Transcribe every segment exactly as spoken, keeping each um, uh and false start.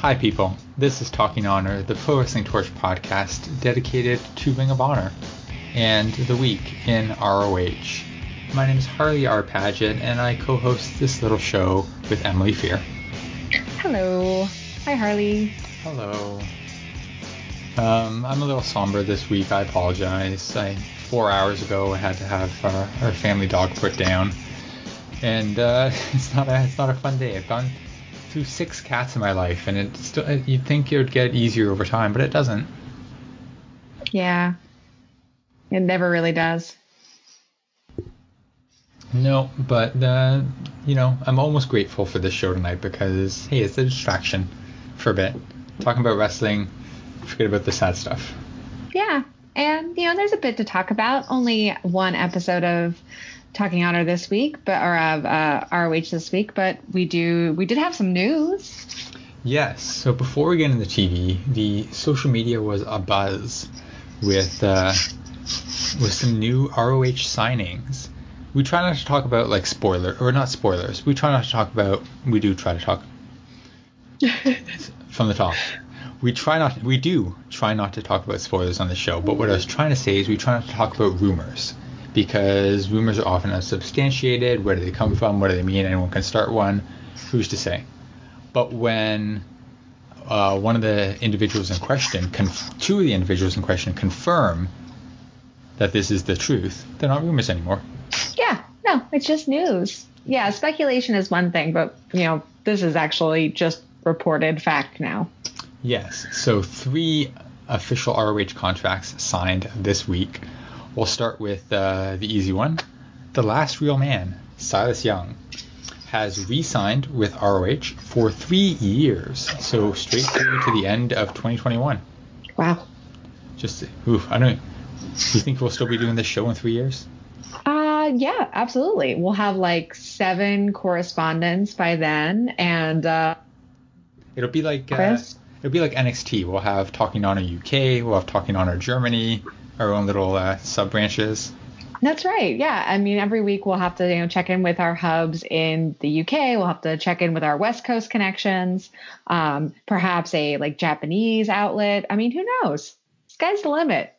Hi, people. This is Talking Honor, the Pro Wrestling Torch podcast dedicated to Ring of Honor and the week in R O H. My name is Harley R. Paget, and I co-host this little show with Emily Fear. Hello. Hi, Harley. Hello. Um, I'm a little somber this week. I apologize. I, four hours ago, I had to have uh, our family dog put down, and uh, it's not a it's not a fun day. I've gone through six cats in my life, and it's still, you'd think it would get easier over time, but it doesn't. Yeah, it never really does. No, but uh, you know, I'm almost grateful for this show tonight because hey, it's a distraction for a bit. Talking about wrestling, forget about the sad stuff. Yeah, and you know, there's a bit to talk about. Only one episode of Talking Honor this week, but or of uh, R O H this week, but we do we did have some news. Yes. So before we get into the T V, the social media was abuzz with uh, with some new R O H signings. We try not to talk about like spoiler or not spoilers. We try not to talk about. We do try to talk from the top. We try not. We do try not to talk about spoilers on the show. But what I was trying to say is we try not to talk about rumors, because rumors are often unsubstantiated. Where do they come from? What do they mean? Anyone can start one. Who's to say? But when uh, one of the individuals in question, conf- two of the individuals in question confirm that this is the truth, they're not rumors anymore. Yeah, no, it's just news. Yeah, speculation is one thing, but you know, this is actually just reported fact now. Yes. So three official R O H contracts signed this week. We'll start with uh, the easy one. The Last Real Man, Silas Young, has re-signed with R O H for three years. So straight through to the end of twenty twenty-one. Wow. Just, oof, I don't know. Do you think we'll still be doing this show in three years? Uh, yeah, absolutely. We'll have like seven correspondents by then, and uh, it'll be like uh, Chris? it'll be like N X T. We'll have Talking Honor U K. We'll have Talking Honor Germany. Our own little uh, sub branches. That's right. Yeah. I mean, every week we'll have to, you know, check in with our hubs in the U K. We'll have to check in with our West Coast connections. Um, perhaps a like Japanese outlet. I mean, who knows? Sky's the limit.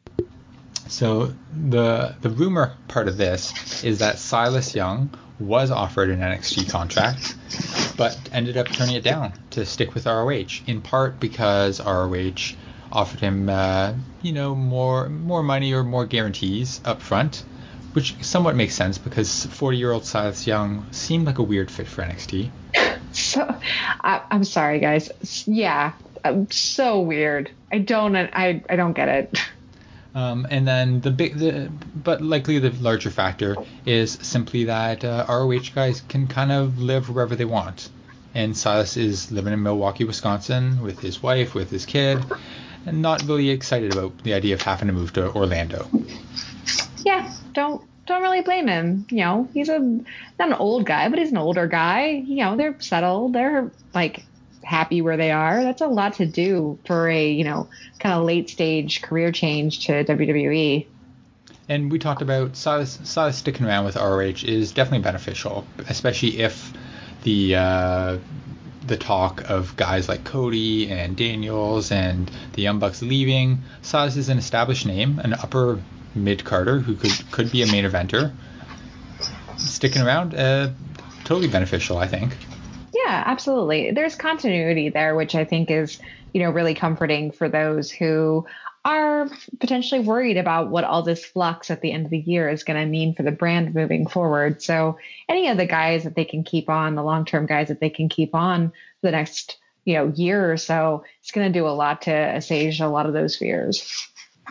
So the the rumor part of this is that Silas Young was offered an N X T contract, but ended up turning it down to stick with R O H, in part because R O H offered him, uh, you know, more more money or more guarantees up front, which somewhat makes sense because forty-year-old Silas Young seemed like a weird fit for N X T. So, I, I'm sorry, guys. Yeah, um, so weird. I don't, I, I don't get it. Um, and then the big, the, but likely the larger factor is simply that uh, R O H guys can kind of live wherever they want, and Silas is living in Milwaukee, Wisconsin, with his wife, with his kid, and not really excited about the idea of having to move to Orlando. Yeah, don't don't really blame him. You know, he's a not an old guy, but he's an older guy. You know, they're settled. They're like happy where they are. That's a lot to do for a, you know, kind of late stage career change to W W E. And we talked about Silas, Silas sticking around with R O H is definitely beneficial, especially if the uh, the talk of guys like Cody and Daniels and the Young Bucks leaving. Silas is an established name, an upper mid-carder who could, could be a main eventer. Sticking around, uh, totally beneficial, I think. Yeah, absolutely. There's continuity there, which I think is, you know, really comforting for those who are potentially worried about what all this flux at the end of the year is going to mean for the brand moving forward. So any of the guys that they can keep on, the long-term guys that they can keep on for the next, you know, year or so, it's going to do a lot to assuage a lot of those fears.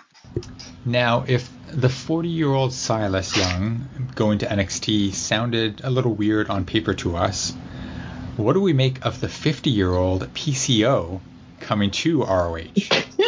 Now, if the forty-year-old Silas Young going to N X T sounded a little weird on paper to us, what do we make of the fifty-year-old P C O coming to R O H?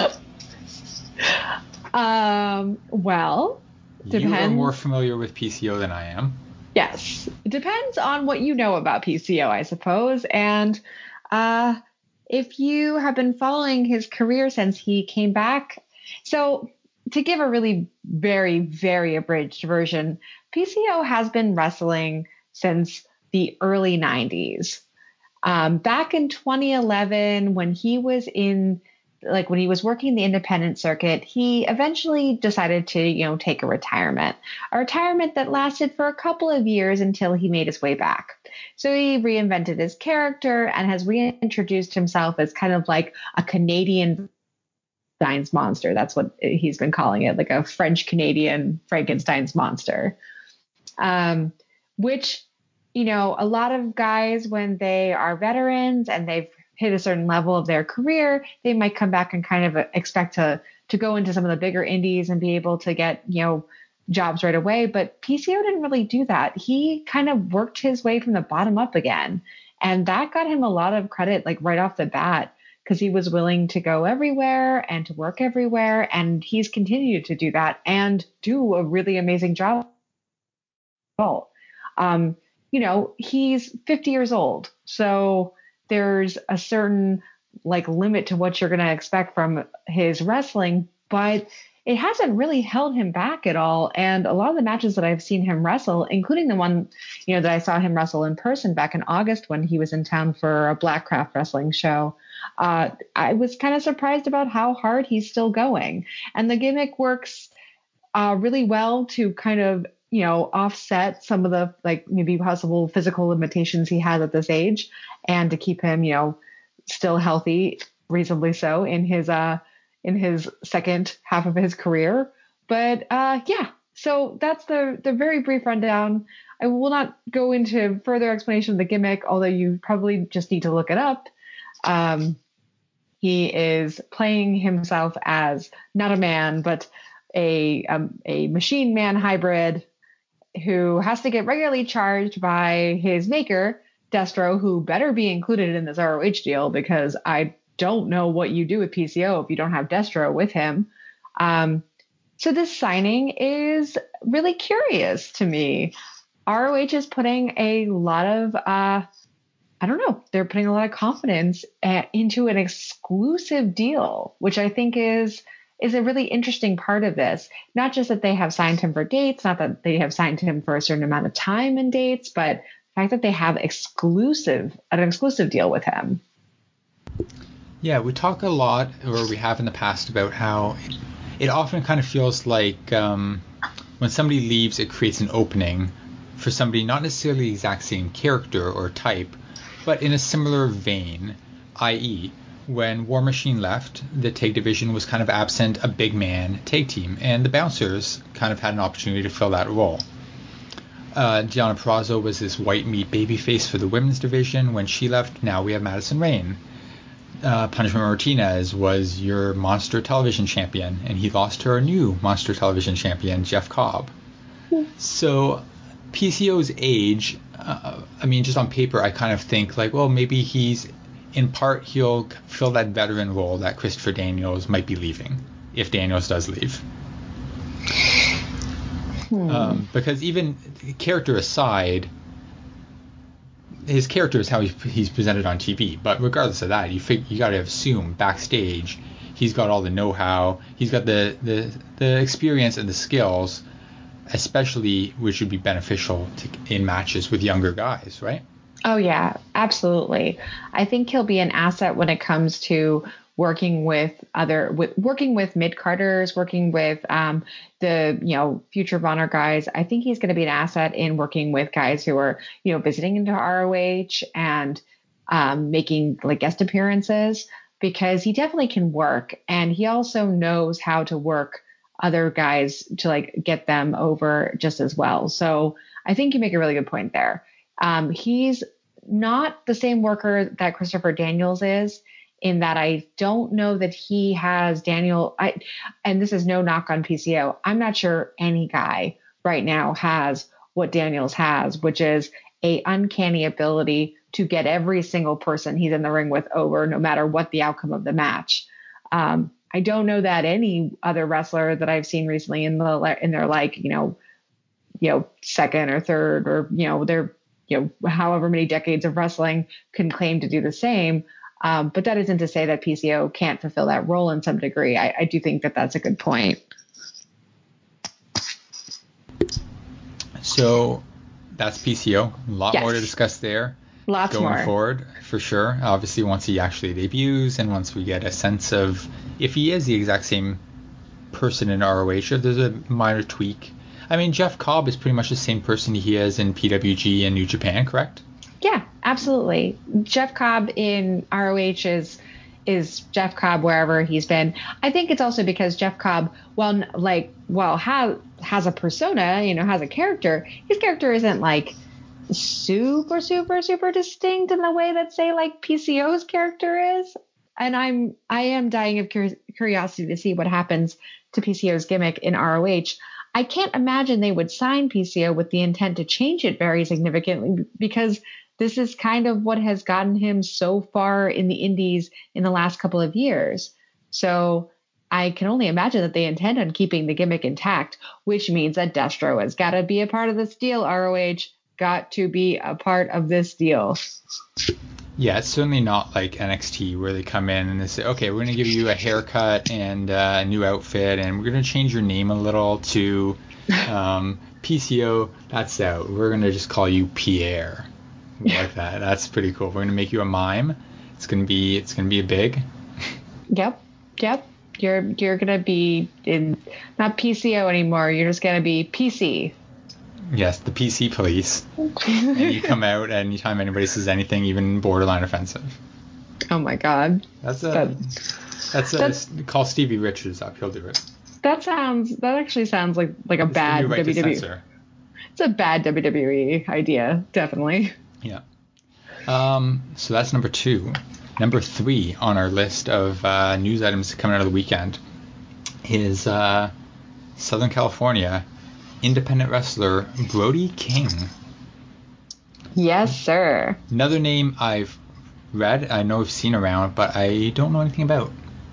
um, well, depends. You are more familiar with P C O than I am. Yes. It depends on what you know about P C O, I suppose. And uh, if you have been following his career since he came back. So to give a really very, very abridged version, P C O has been wrestling since the early nineties. Um, back in twenty eleven, when he was in, like when he was working the independent circuit, he eventually decided to, you know, take a retirement, a retirement that lasted for a couple of years until he made his way back. So he reinvented his character and has reintroduced himself as kind of like a Canadian Frankenstein's monster. That's what he's been calling it, like a French Canadian Frankenstein's monster. Um, which, you know, a lot of guys, when they are veterans and they've hit a certain level of their career, they might come back and kind of expect to to go into some of the bigger indies and be able to get, you know, jobs right away. But P C O didn't really do that. He kind of worked his way from the bottom up again. And that got him a lot of credit, like right off the bat, because he was willing to go everywhere and to work everywhere. And he's continued to do that and do a really amazing job. Um, you know, he's fifty years old. So there's a certain like limit to what you're going to expect from his wrestling, but it hasn't really held him back at all. And a lot of the matches that I've seen him wrestle, including the one, you know, that I saw him wrestle in person back in August when he was in town for a Blackcraft wrestling show, uh, I was kind of surprised about how hard he's still going. And the gimmick works uh, really well to kind of, you know, offset some of the like maybe possible physical limitations he has at this age, and to keep him, you know, still healthy, reasonably so in his uh in his second half of his career. But uh yeah, so that's the the very brief rundown. I will not go into further explanation of the gimmick, although you probably just need to look it up. Um, he is playing himself as not a man, but a um, a machine man hybrid who has to get regularly charged by his maker, Destro, who better be included in this R O H deal, because I don't know what you do with P C O if you don't have Destro with him. Um, so this signing is really curious to me. R O H is putting a lot of, uh, I don't know, they're putting a lot of confidence uh, into an exclusive deal, which I think is is a really interesting part of this. Not just that they have signed him for dates, not that they have signed him for a certain amount of time and dates, but the fact that they have exclusive an exclusive deal with him. Yeah, we talk a lot, or we have in the past, about how it often kind of feels like um, when somebody leaves, it creates an opening for somebody not necessarily the exact same character or type, but in a similar vein, that is, when War Machine left, the tag division was kind of absent a big man tag team, and the Bouncers kind of had an opportunity to fill that role. Uh, Deonna Purrazzo was this white meat babyface for the women's division. When she left, now we have Madison Rayne. Uh, Punishment Martinez was your Monster Television champion, and he lost to our new Monster Television champion, Jeff Cobb. Yeah. So P C O's age, uh, I mean, just on paper, I kind of think like, well, maybe he's, in part, he'll fill that veteran role that Christopher Daniels might be leaving, if Daniels does leave. Hmm. Um, because even character aside, his character is how he's, he's presented on T V. But regardless of that, you fig- you got to assume backstage he's got all the know-how, he's got the, the, the experience and the skills, especially which would be beneficial to, in matches with younger guys, right? Oh, yeah, absolutely. I think he'll be an asset when it comes to working with other, with working with mid-carders, working with um, the, you know, Future of Honor guys. I think he's going to be an asset in working with guys who are, you know, visiting into R O H and um, making like guest appearances, because he definitely can work. And he also knows how to work other guys to like get them over just as well. So I think you make a really good point there. Um, he's not the same worker that Christopher Daniels is, in that I don't know that he has Daniel. I, and this is no knock on P C O. I'm not sure any guy right now has what Daniels has, which is a uncanny ability to get every single person he's in the ring with over, no matter what the outcome of the match. Um, I don't know that any other wrestler that I've seen recently in the in their like, you know, you know, second or third, or, you know, their, you know, however many decades of wrestling can claim to do the same. Um, but that isn't to say that P C O can't fulfill that role in some degree. I, I do think that that's a good point. So that's P C O. A lot yes. more to discuss there. Lots going more. forward, for sure. Obviously, once he actually debuts and once we get a sense of if he is the exact same person in R O H, if there's a minor tweak. I mean, Jeff Cobb is pretty much the same person he is in P W G and New Japan, correct? Yeah, absolutely. Jeff Cobb in R O H is is Jeff Cobb wherever he's been. I think it's also because Jeff Cobb, well, like, well, has has a persona, you know, has a character. His character isn't like super, super, super distinct in the way that, say, like P C O's character is. And I'm I am dying of cur- curiosity to see what happens to P C O's gimmick in R O H. I can't imagine they would sign P C O with the intent to change it very significantly, because this is kind of what has gotten him so far in the indies in the last couple of years. So I can only imagine that they intend on keeping the gimmick intact, which means that Destro has got to be a part of this deal. R O H got to be a part of this deal. Yeah, it's certainly not like N X T where they come in and they say, okay, we're going to give you a haircut and uh, a new outfit, and we're going to change your name a little to um, P C O. That's out. We're going to just call you Pierre. Like that. That's pretty cool. We're going to make you a mime. It's going to be it's going to be a big. Yep. Yep. You're you're going to be in not P C O anymore. You're just going to be P C. Yes, the P C police. And you come out anytime anybody says anything even borderline offensive. Oh my God. That's a That- that's a that's- call Stevie Richards up. He'll do it. That sounds that actually sounds like like a It's the bad new right to W W E. censor. It's a bad W W E idea, definitely. Yeah. Um, so that's number two. Number three on our list of uh, news items coming out of the weekend is uh, Southern California independent wrestler Brody King. Yes, sir. Another name I've read, I know I've seen around, but I don't know anything about.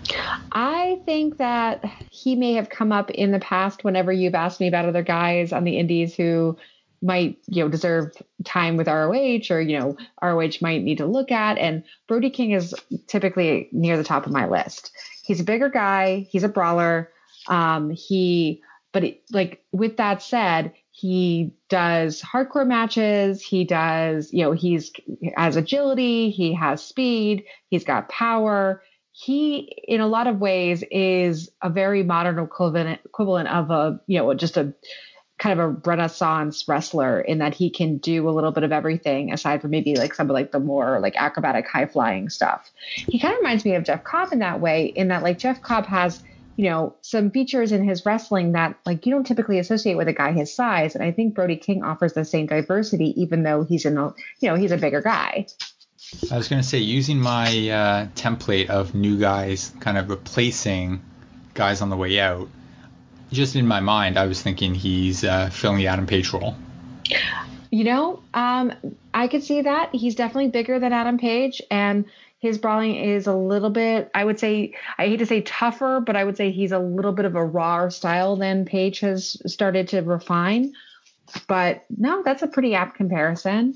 I think that he may have come up in the past whenever you've asked me about other guys on the indies who might, you know, deserve time with R O H, or, you know, R O H might need to look at. And Brody King is typically near the top of my list. He's a bigger guy. He's a brawler. Um, he, but it, like with that said, he does hardcore matches. He does, you know, he's has agility. He has speed. He's got power. He, in a lot of ways, is a very modern equivalent equivalent of a, you know, just a kind of a Renaissance wrestler, in that he can do a little bit of everything aside from maybe like some of like the more like acrobatic high flying stuff. He kind of reminds me of Jeff Cobb in that way, in that like Jeff Cobb has, you know, some features in his wrestling that like you don't typically associate with a guy his size. And I think Brody King offers the same diversity, even though he's in a, you know, he's a bigger guy. I was going to say, using my uh, template of new guys kind of replacing guys on the way out, just in my mind, I was thinking he's uh, filling the Adam Page role. You know, um, I could see that. He's definitely bigger than Adam Page, and his brawling is a little bit, I would say, I hate to say tougher, but I would say he's a little bit of a rawer style than Page has started to refine. But no, that's a pretty apt comparison.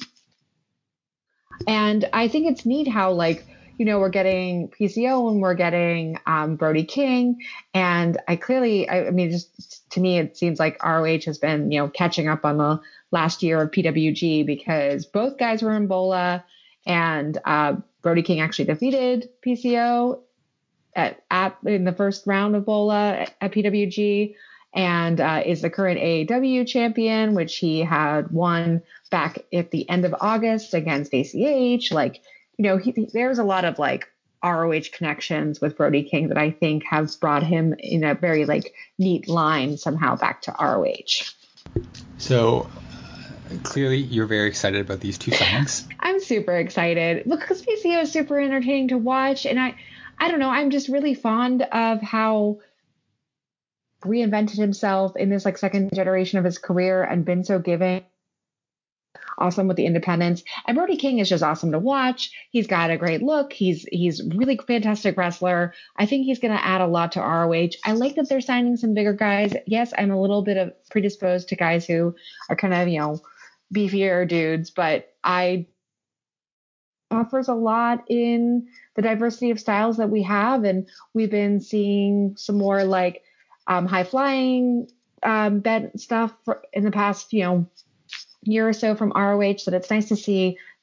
And I think it's neat how, like, you know, we're getting P C O and we're getting um, Brody King. And I clearly, I, I mean, just to me, it seems like R O H has been, you know, catching up on the last year of P W G, because both guys were in Bola, and uh, Brody King actually defeated P C O at, at in the first round of Bola at, at P W G, and uh, is the current A E W champion, which he had won back at the end of August against A C H. Like, you know, he, he, there's a lot of like R O H connections with Brody King that I think has brought him in a very like neat line somehow back to R O H. So uh, clearly you're very excited about these two signings. I'm super excited because P C O is super entertaining to watch. And I, I don't know, I'm just really fond of how reinvented himself in this like second generation of his career and been so giving. Awesome with the independents. And Brody King is just awesome to watch. He's got a great look. He's he's really fantastic wrestler. I think he's going to add a lot to R O H. I like that they're signing some bigger guys. Yes, I'm a little bit of predisposed to guys who are kind of, you know, beefier dudes, but I offers a lot in the diversity of styles that we have. And we've been seeing some more like um, high flying um, bent stuff for, in the past, you know, year or so from R O H, that it's nice to see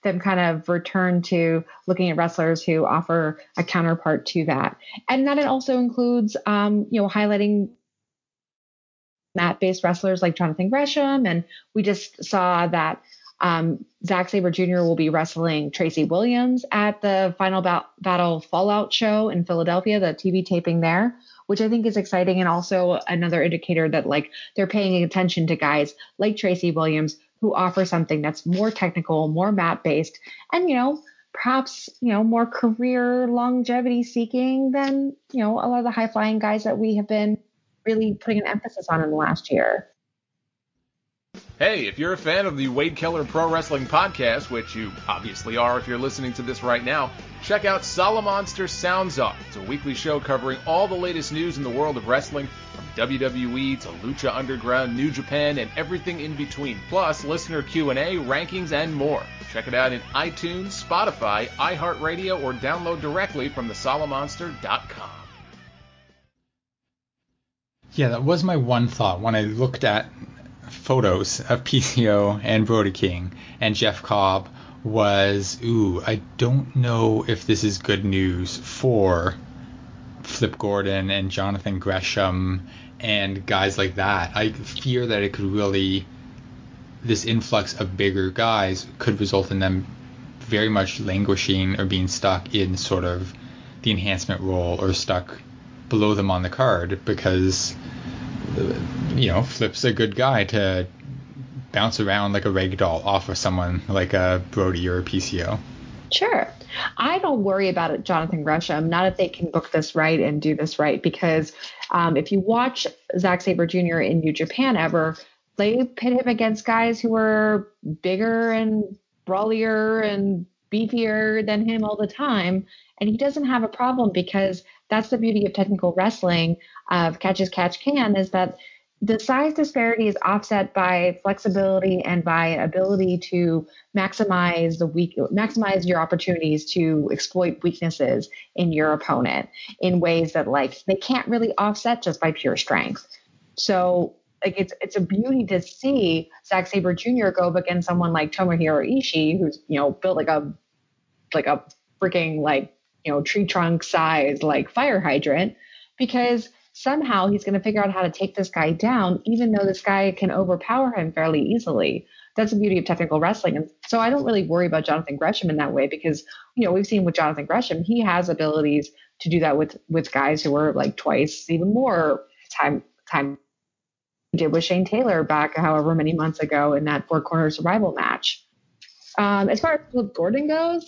them kind of return to looking at wrestlers who offer a counterpart to that. And that it also includes, um, you know, highlighting mat-based wrestlers like Jonathan Gresham. And we just saw that um, Zack Sabre Junior will be wrestling Tracy Williams at the Final ba- Battle Fallout show in Philadelphia, the T V taping there, which I think is exciting. And also another indicator that like they're paying attention to guys like Tracy Williams who offer something that's more technical, more mat-based, and, you know, perhaps, you know, more career longevity seeking than, you know, a lot of the high-flying guys that we have been really putting an emphasis on in the last year. Hey, if you're a fan of the Wade Keller Pro Wrestling Podcast, which you obviously are if you're listening to this right now, check out Salamonster Sounds Off. It's a weekly show covering all the latest news in the world of wrestling, from W W E to Lucha Underground, New Japan, and everything in between. Plus, listener Q and A, rankings, and more. Check it out in iTunes, Spotify, iHeartRadio, or download directly from the salamonster dot com. Yeah, that was my one thought when I looked at photos of P C O and Brody King and Jeff Cobb was, ooh, I don't know if this is good news for Flip Gordon and Jonathan Gresham and guys like that. I fear that it could really, this influx of bigger guys could result in them very much languishing or being stuck in sort of the enhancement role or stuck below them on the card because, you know, Flip's a good guy to bounce around like a rag doll off of someone like a Brody or a P C O. Sure. I don't worry about it, Jonathan Gresham, not if they can book this right and do this right, because um, if you watch Zack Sabre Junior in New Japan ever, they pit him against guys who are bigger and brawlier and beefier than him all the time, and he doesn't have a problem because that's the beauty of technical wrestling, of catch as catch can, is that the size disparity is offset by flexibility and by ability to maximize the weak, maximize your opportunities to exploit weaknesses in your opponent in ways that like they can't really offset just by pure strength. So like it's it's a beauty to see Zack Sabre Junior go up against someone like Tomohiro Ishii, who's, you know, built like a like a freaking like, you know, tree trunk size like fire hydrant, because somehow he's going to figure out how to take this guy down, even though this guy can overpower him fairly easily. That's the beauty of technical wrestling. And so I don't really worry about Jonathan Gresham in that way because, you know, we've seen with Jonathan Gresham, he has abilities to do that with, with guys who are like twice, even more time, time he did with Shane Taylor back however many months ago in that four corner survival match. Um, as far as Flip Gordon goes,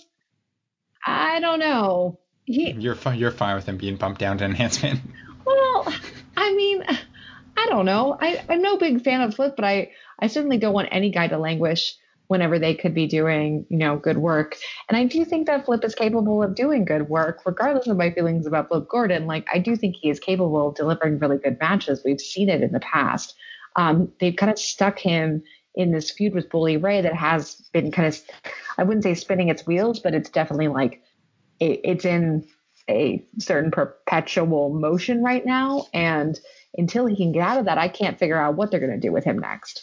I don't know. He, You're fine. You're fine with him being bumped down to enhancement. Well, I mean, I don't know. I, I'm no big fan of Flip, but I, I certainly don't want any guy to languish whenever they could be doing, you know, good work. And I do think that Flip is capable of doing good work, regardless of my feelings about Flip Gordon. Like, I do think he is capable of delivering really good matches. We've seen it in the past. Um, they've kind of stuck him in this feud with Bully Ray that has been kind of, I wouldn't say spinning its wheels, but it's definitely like, it, it's in a certain perpetual motion right now. And until he can get out of that, I can't figure out what they're going to do with him next.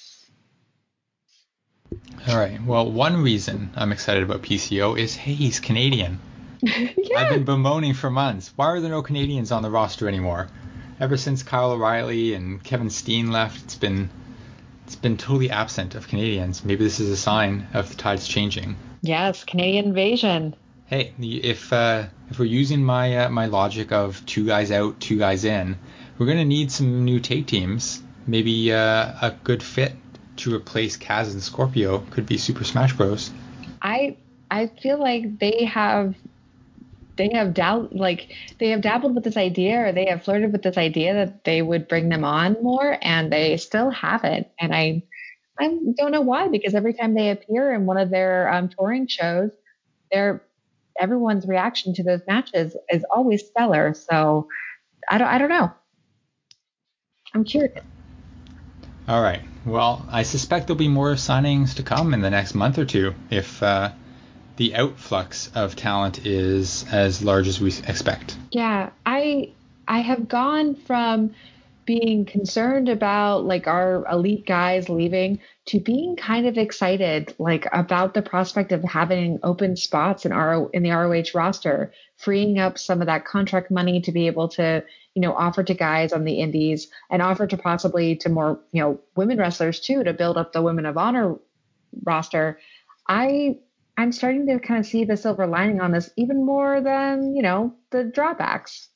All right. Well, one reason I'm excited about P C O is, hey, he's Canadian. Yeah. I've been bemoaning for months. Why are there no Canadians on the roster anymore? Ever since Kyle O'Reilly and Kevin Steen left, it's been it's been totally absent of Canadians. Maybe this is a sign of the tides changing. Yes, Canadian invasion. Hey, if uh, if we're using my uh, my logic of two guys out, two guys in, we're gonna need some new tag teams. Maybe uh, a good fit to replace Kaz and Scorpio could be Super Smash Bros. I I feel like they have they have doubt like they have dabbled with this idea, or they have flirted with this idea that they would bring them on more, and they still haven't. And I I don't know why, because every time they appear in one of their um, touring shows, they're everyone's reaction to those matches is always stellar. So I don't I don't know. I'm curious. All right. Well, I suspect there'll be more signings to come in the next month or two if uh, the outflux of talent is as large as we expect. Yeah, I I have gone from being concerned about like our elite guys leaving to being kind of excited like about the prospect of having open spots in our in the R O H roster, freeing up some of that contract money to be able to, you know, offer to guys on the indies and offer to possibly to more, you know, women wrestlers too, to build up the Women of Honor roster. I I'm starting to kind of see the silver lining on this even more than, you know, the drawbacks.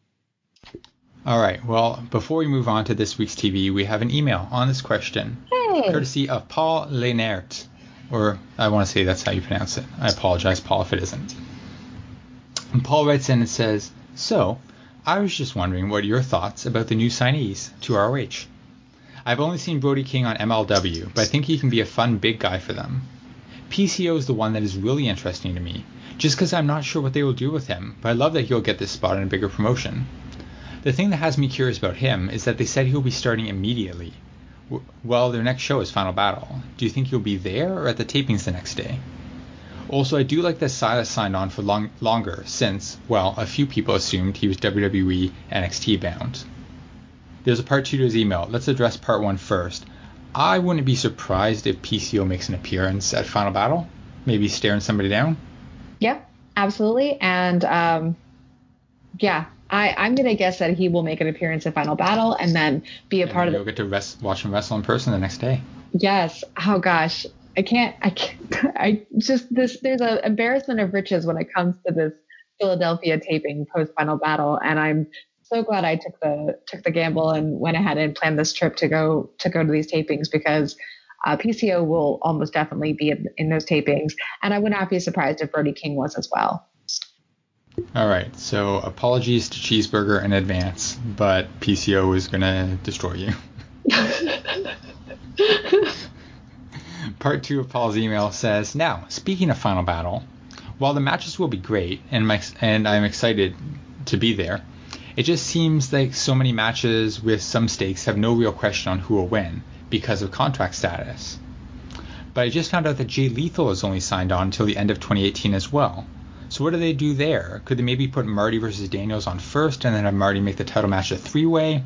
All right. Well, before we move on to this week's T V, we have an email on this question, hey. courtesy of Paul Leinert, or I want to say that's how you pronounce it. I apologize, Paul, if it isn't. And Paul writes in and says, so, I was just wondering what are your thoughts about the new signees to R O H. I've only seen Brody King on M L W, but I think he can be a fun big guy for them. P C O is the one that is really interesting to me, just because I'm not sure what they will do with him, but I love that he'll get this spot in a bigger promotion. The thing that has me curious about him is that they said he'll be starting immediately. W- well, their next show is Final Battle. Do you think he'll be there or at the tapings the next day? Also, I do like that Silas signed on for long- longer since, well, a few people assumed he was W W E N X T bound. There's a part two to his email. Let's address part one first. I wouldn't be surprised if P C O makes an appearance at Final Battle, maybe staring somebody down. Yep, absolutely. And um, yeah, I, I'm going to guess that he will make an appearance at Final Battle and then be a and part of it. You'll get to rest, watch him wrestle in person the next day. Yes. Oh gosh, I can't. I can't. I just this. There's an embarrassment of riches when it comes to this Philadelphia taping post Final Battle, and I'm so glad I took the took the gamble and went ahead and planned this trip to go to go to these tapings because uh, P C O will almost definitely be in, in those tapings, and I would not be surprised if Brody King was as well. All right, so apologies to Cheeseburger in advance, but P C O is going to destroy you. Part two of Paul's email says, now, speaking of Final Battle, while the matches will be great, and, my, and I'm excited to be there, it just seems like so many matches with some stakes have no real question on who will win because of contract status. But I just found out that Jay Lethal is only signed on until the end of twenty eighteen as well. So what do they do there? Could they maybe put Marty versus Daniels on first and then have Marty make the title match a three-way?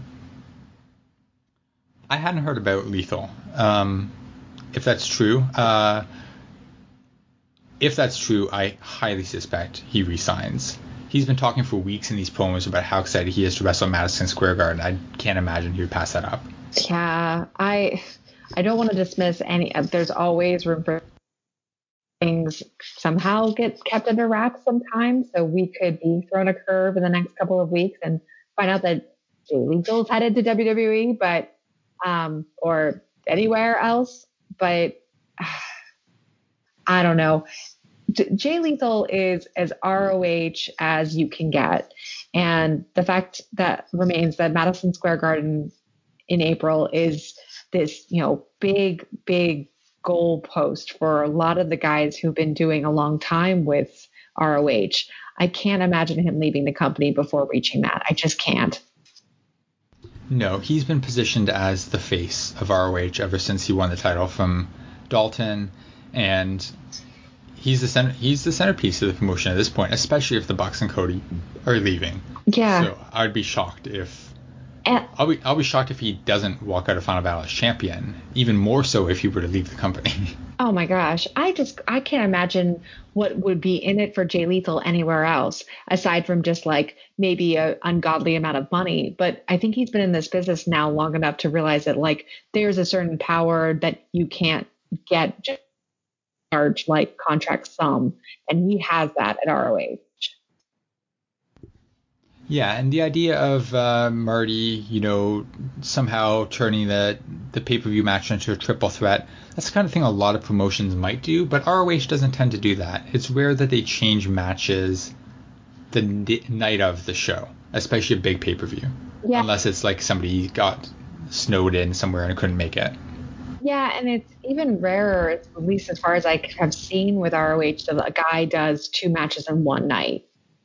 I hadn't heard about Lethal. Um, if that's true, uh, if that's true, I highly suspect he resigns. He's been talking for weeks in these promos about how excited he is to wrestle Madison Square Garden. I can't imagine he would pass that up. Yeah, I I don't want to dismiss any. There's always room for things somehow get kept under wraps sometimes. So we could be thrown a curve in the next couple of weeks and find out that Jay Lethal's headed to W W E, but um, or anywhere else. But uh, I don't know. J- Jay Lethal is as R O H as you can get. And the fact that remains that Madison Square Garden in April is this, you know, big, big goalpost for a lot of the guys who've been doing a long time with R O H. I can't imagine him leaving the company before reaching that. I just can't. No, he's been positioned as the face of R O H ever since he won the title from Dalton, and he's the center, he's the centerpiece of the promotion at this point, especially if the Bucks and Cody are leaving. Yeah. So I'd be shocked if And, I'll be I'll be shocked if he doesn't walk out of Final Battle as champion. Even more so if he were to leave the company. oh my gosh, I just I can't imagine what would be in it for Jay Lethal anywhere else aside from just like maybe a ungodly amount of money. But I think he's been in this business now long enough to realize that like there's a certain power that you can't get just large like contract sum, and he has that at R O H. Yeah, and the idea of uh, Marty, you know, somehow turning the the pay-per-view match into a triple threat, that's the kind of thing a lot of promotions might do, but R O H doesn't tend to do that. It's rare that they change matches the n- night of the show, especially a big pay-per-view, Yeah. unless it's like somebody got snowed in somewhere and couldn't make it. Yeah, and it's even rarer, at least as far as I have seen with R O H, that a guy does two matches in one night.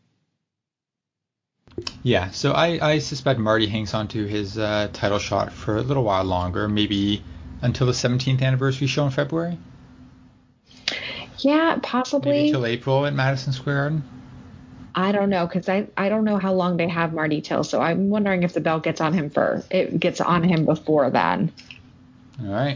Yeah, so I, I suspect Marty hangs on to his uh, title shot for a little while longer, maybe until the seventeenth anniversary show in February? Yeah, possibly. Maybe till April at Madison Square Garden? I don't know, because I, I don't know how long they have Marty till, so I'm wondering if the belt gets on him for it gets on him before then. All right.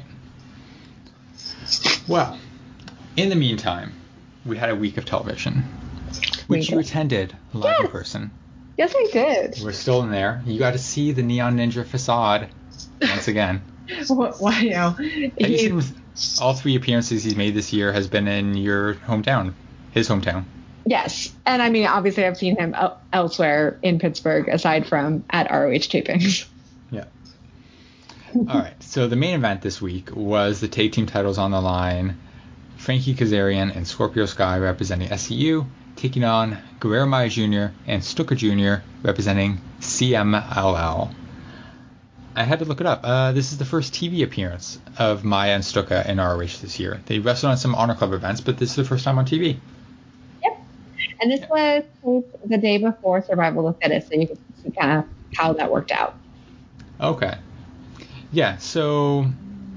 Well, in the meantime, we had a week of television, which you attended live yes. in person. Yes, I did. We're still in there. You got to see the Neon Ninja facade once again. Wow. You Have you seen all three appearances he's made this year has been in your hometown, his hometown? Yes. And I mean, obviously I've seen him el- elsewhere in Pittsburgh aside from at R O H tapings. Yeah. All right. So the main event this week was the tag team titles on the line. Frankie Kazarian and Scorpio Sky representing S C U, taking on Guerrero Maya Junior and Stuka Junior representing C M L L. I had to look it up. Uh, this is the first T V appearance of Maya and Stuka in R O H this year. They wrestled on some Honor Club events, but this is the first time on T V. Yep. And this was the day before Survival of the Fittest, so you can see kind of how that worked out. Okay. Yeah, so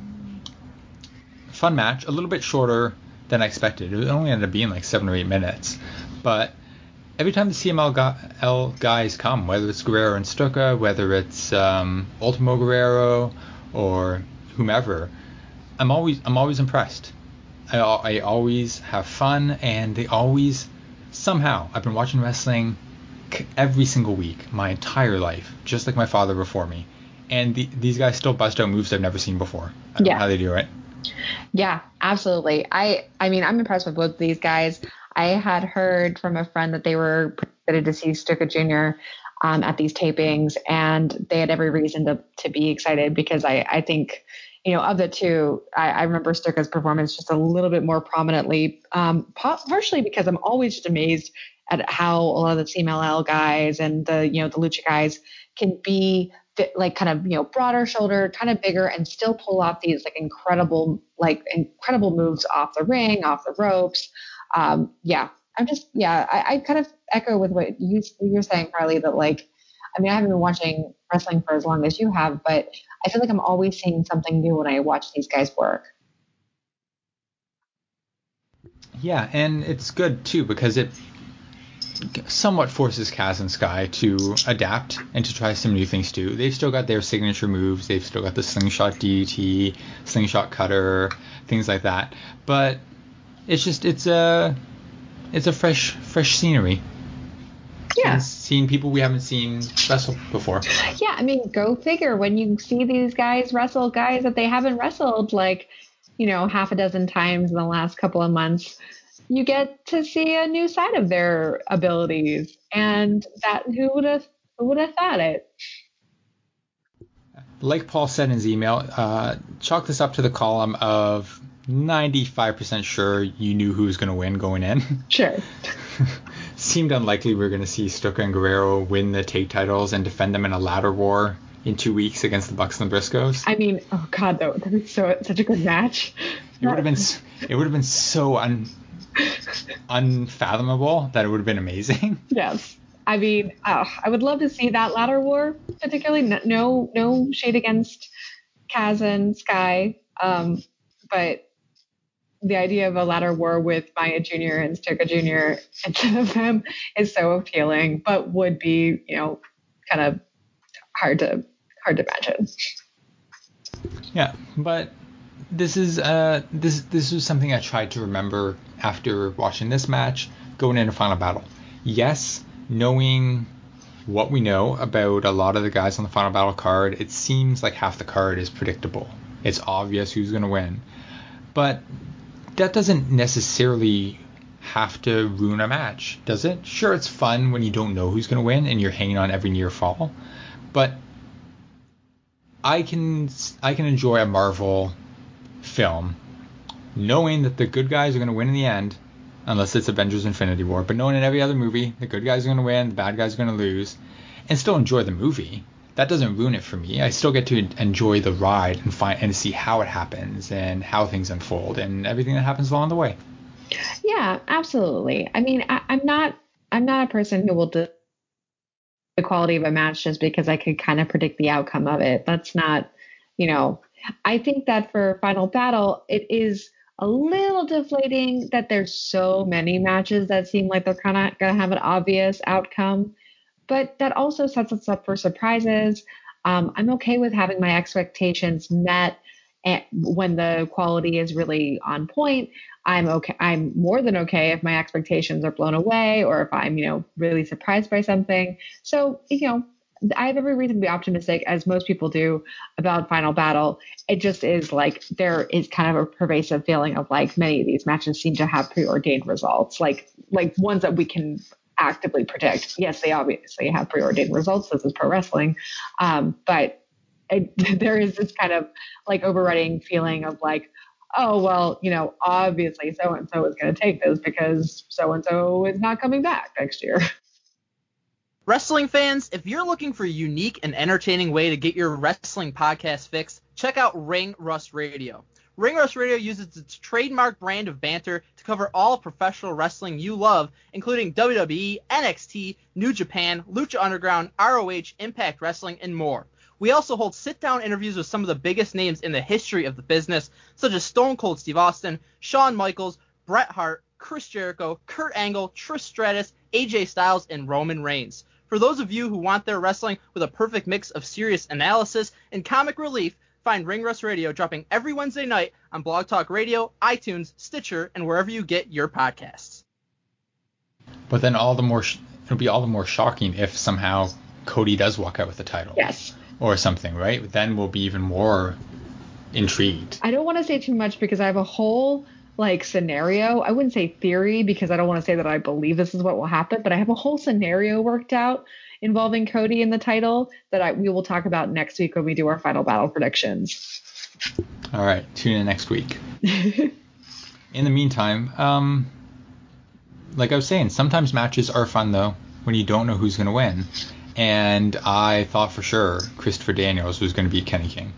fun match, a little bit shorter than I expected. It only ended up being like seven or eight minutes. But every time the C M L guys come, whether it's Guerrero and Stuka, whether it's um, Ultimo Guerrero or whomever, I'm always I'm always impressed. I, I always have fun, and they always, somehow, I've been watching wrestling every single week, my entire life, just like my father before me. And the, these guys still bust out moves I've never seen before. I don't yeah. know how they do it. Yeah, absolutely. I, I mean, I'm impressed with both of these guys. I had heard from a friend that they were excited to see Stuka Junior Um, at these tapings, and they had every reason to, to be excited because I, I think, you know, of the two, I, I remember Stuka's performance just a little bit more prominently, um, partially because I'm always just amazed at how a lot of the C M L L guys and the, you know, the Lucha guys can be like kind of, you know, broader shouldered, kind of bigger, and still pull off these like incredible, like incredible moves off the ring, off the ropes. Um, yeah, I'm just, yeah, I, I kind of echo with what you, you're saying, Carly, that like, I mean, I haven't been watching wrestling for as long as you have, but I feel like I'm always seeing something new when I watch these guys work. Yeah, and it's good too because it somewhat forces Kaz and Sky to adapt and to try some new things too. They've still got their signature moves. They've still got the slingshot D D T, slingshot cutter, things like that. But it's just it's a it's a fresh fresh scenery. Yeah, and seeing people we haven't seen wrestle before. Yeah, I mean, go figure. When you see these guys wrestle guys that they haven't wrestled like, you know, half a dozen times in the last couple of months, you get to see a new side of their abilities, and that who would have who would have thought it? Like Paul said in his email, uh, chalk this up to the column of ninety-five percent sure you knew who was going to win going in. Sure. Seemed unlikely we were going to see Stuka and Guerrero win the tag titles and defend them in a ladder war in two weeks against the Bucks and the Briscoes. I mean, oh god, though, that was so such a good match. It would have been it would have been so un, unfathomable that it would have been amazing. Yes. I mean, oh, I would love to see that ladder war, particularly. No, no shade against Kaz and Sky, um, but the idea of a ladder war with Maya Junior and Stuka Junior instead of them is so appealing, but would be, you know, kind of hard to hard to imagine. Yeah, but this is uh this this was something I tried to remember after watching this match going into Final Battle. Yes, knowing what we know about a lot of the guys on the Final Battle card, it seems like half the card is predictable. It's obvious who's going to win. But that doesn't necessarily have to ruin a match, does it? Sure, it's fun when you don't know who's going to win and you're hanging on every near fall. But I can I can enjoy a Marvel film knowing that the good guys are going to win in the end, unless it's Avengers Infinity War, but knowing in every other movie the good guys are going to win, the bad guys are going to lose, and still enjoy the movie. That doesn't ruin it for me. I still get to enjoy the ride and find and see how it happens and how things unfold and everything that happens along the way. Yeah, absolutely. I mean, I, I'm not I'm not a person who will do the quality of a match just because I could kind of predict the outcome of it. That's not, you know, I think that for Final Battle, it is a little deflating that there's so many matches that seem like they're kind of going to have an obvious outcome. But that also sets us up for surprises. Um, I'm okay with having my expectations met and when the quality is really on point. I'm okay. I'm more than okay if my expectations are blown away or if I'm, you know, really surprised by something. So, you know, I have every reason to be optimistic, as most people do, about Final Battle. It just is like there is kind of a pervasive feeling of like many of these matches seem to have preordained results, like like ones that we can actively predict. Yes, they obviously have preordained results. This is pro wrestling, um, but it, there is this kind of like overriding feeling of like, oh well, you know, obviously so and so is going to take this because so and so is not coming back next year. Wrestling fans, if you're looking for a unique and entertaining way to get your wrestling podcast fix, check out Ring Rust Radio. Ring Rust Radio uses its trademark brand of banter to cover all professional wrestling you love, including W W E, N X T, New Japan, Lucha Underground, R O H, Impact Wrestling, and more. We also hold sit-down interviews with some of the biggest names in the history of the business, such as Stone Cold Steve Austin, Shawn Michaels, Bret Hart, Chris Jericho, Kurt Angle, Trish Stratus, A J Styles, and Roman Reigns. For those of you who want their wrestling with a perfect mix of serious analysis and comic relief, find Ring Rust Radio dropping every Wednesday night on Blog Talk Radio, iTunes, Stitcher, and wherever you get your podcasts. But then all the more sh- it'll be all the more shocking if somehow Cody does walk out with the title. Yes. Or something, right? Then we'll be even more intrigued. I don't want to say too much because I have a whole like scenario. I wouldn't say theory because I don't want to say that I believe this is what will happen, but I have a whole scenario worked out involving Cody in the title that I, we will talk about next week when we do our Final Battle predictions. All right, tune in next week. In the meantime, um, like I was saying, sometimes matches are fun though when you don't know who's going to win. And I thought for sure Christopher Daniels was going to beat Kenny King.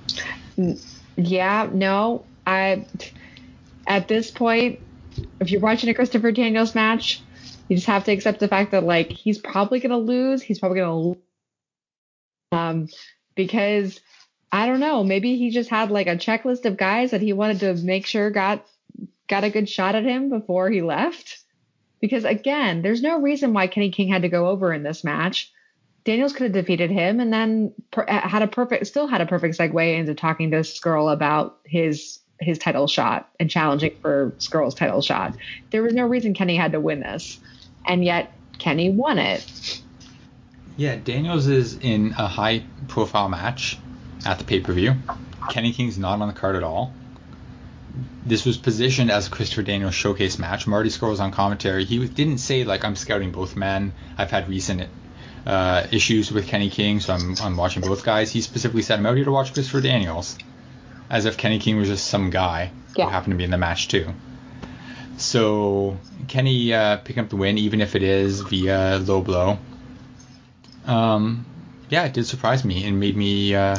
Yeah, no, I. At this point, if you're watching a Christopher Daniels match, you just have to accept the fact that like he's probably going to lose. He's probably going to lose. Um, because I don't know, maybe he just had like a checklist of guys that he wanted to make sure got got a good shot at him before he left. Because again, there's no reason why Kenny King had to go over in this match. Daniels could have defeated him and then per- had a perfect, still had a perfect segue into talking to Skrull about his his title shot and challenging for Skrull's title shot. There was no reason Kenny had to win this, and yet Kenny won it. Yeah, Daniels is in a high-profile match at the pay-per-view. Kenny King's not on the card at all. This was positioned as a Christopher Daniels showcase match. Marty Scurll was on commentary. He didn't say, like, I'm scouting both men. I've had recent uh, issues with Kenny King, so I'm, I'm watching both guys. He specifically said, I'm out here to watch Christopher Daniels. As if Kenny King was just some guy yeah. who happened to be in the match too. So Kenny uh, picking up the win, even if it is via low blow. Um, yeah, it did surprise me and made me, uh,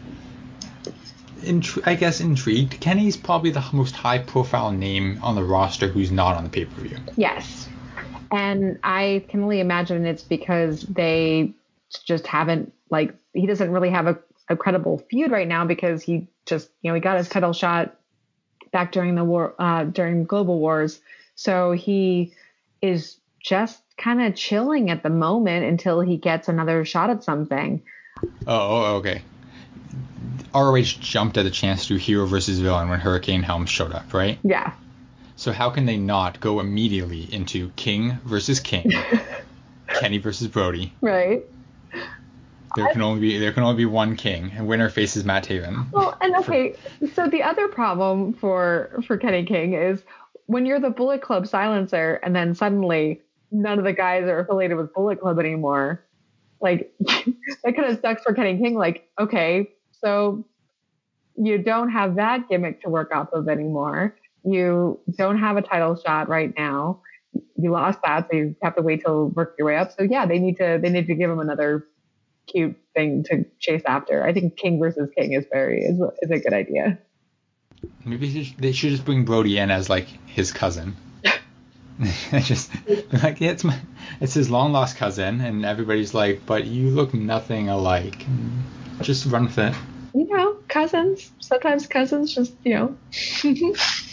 intri- I guess, intrigued. Kenny's probably the most high-profile name on the roster who's not on the pay-per-view. Yes, and I can only imagine it's because they just haven't, like, he doesn't really have a, a credible feud right now because he just, you know, he got his title shot back during the war, uh, during Global Wars. So he is just kind of chilling at the moment until he gets another shot at something. Oh, okay. R O H jumped at the chance to do hero versus villain when Hurricane Helms showed up, right? Yeah. So how can they not go immediately into King versus King, Kenny versus Brody? Right. There can only be there can only be one king, and winner faces Matt Taven. Well, and okay, so the other problem for for Kenny King is when you're the Bullet Club silencer, and then suddenly none of the guys are affiliated with Bullet Club anymore. Like that kind of sucks for Kenny King. Like, okay, so you don't have that gimmick to work off of anymore. You don't have a title shot right now. You lost that, so you have to wait till work your way up. So yeah, they need to they need to give him another cute thing to chase after. I think King versus King is very is, is a good idea. Maybe they should, they should just bring Brody in as like his cousin. Just like yeah, it's my it's his long lost cousin, and everybody's like, but you look nothing alike. Just run with it. You know, cousins. Sometimes cousins just you know.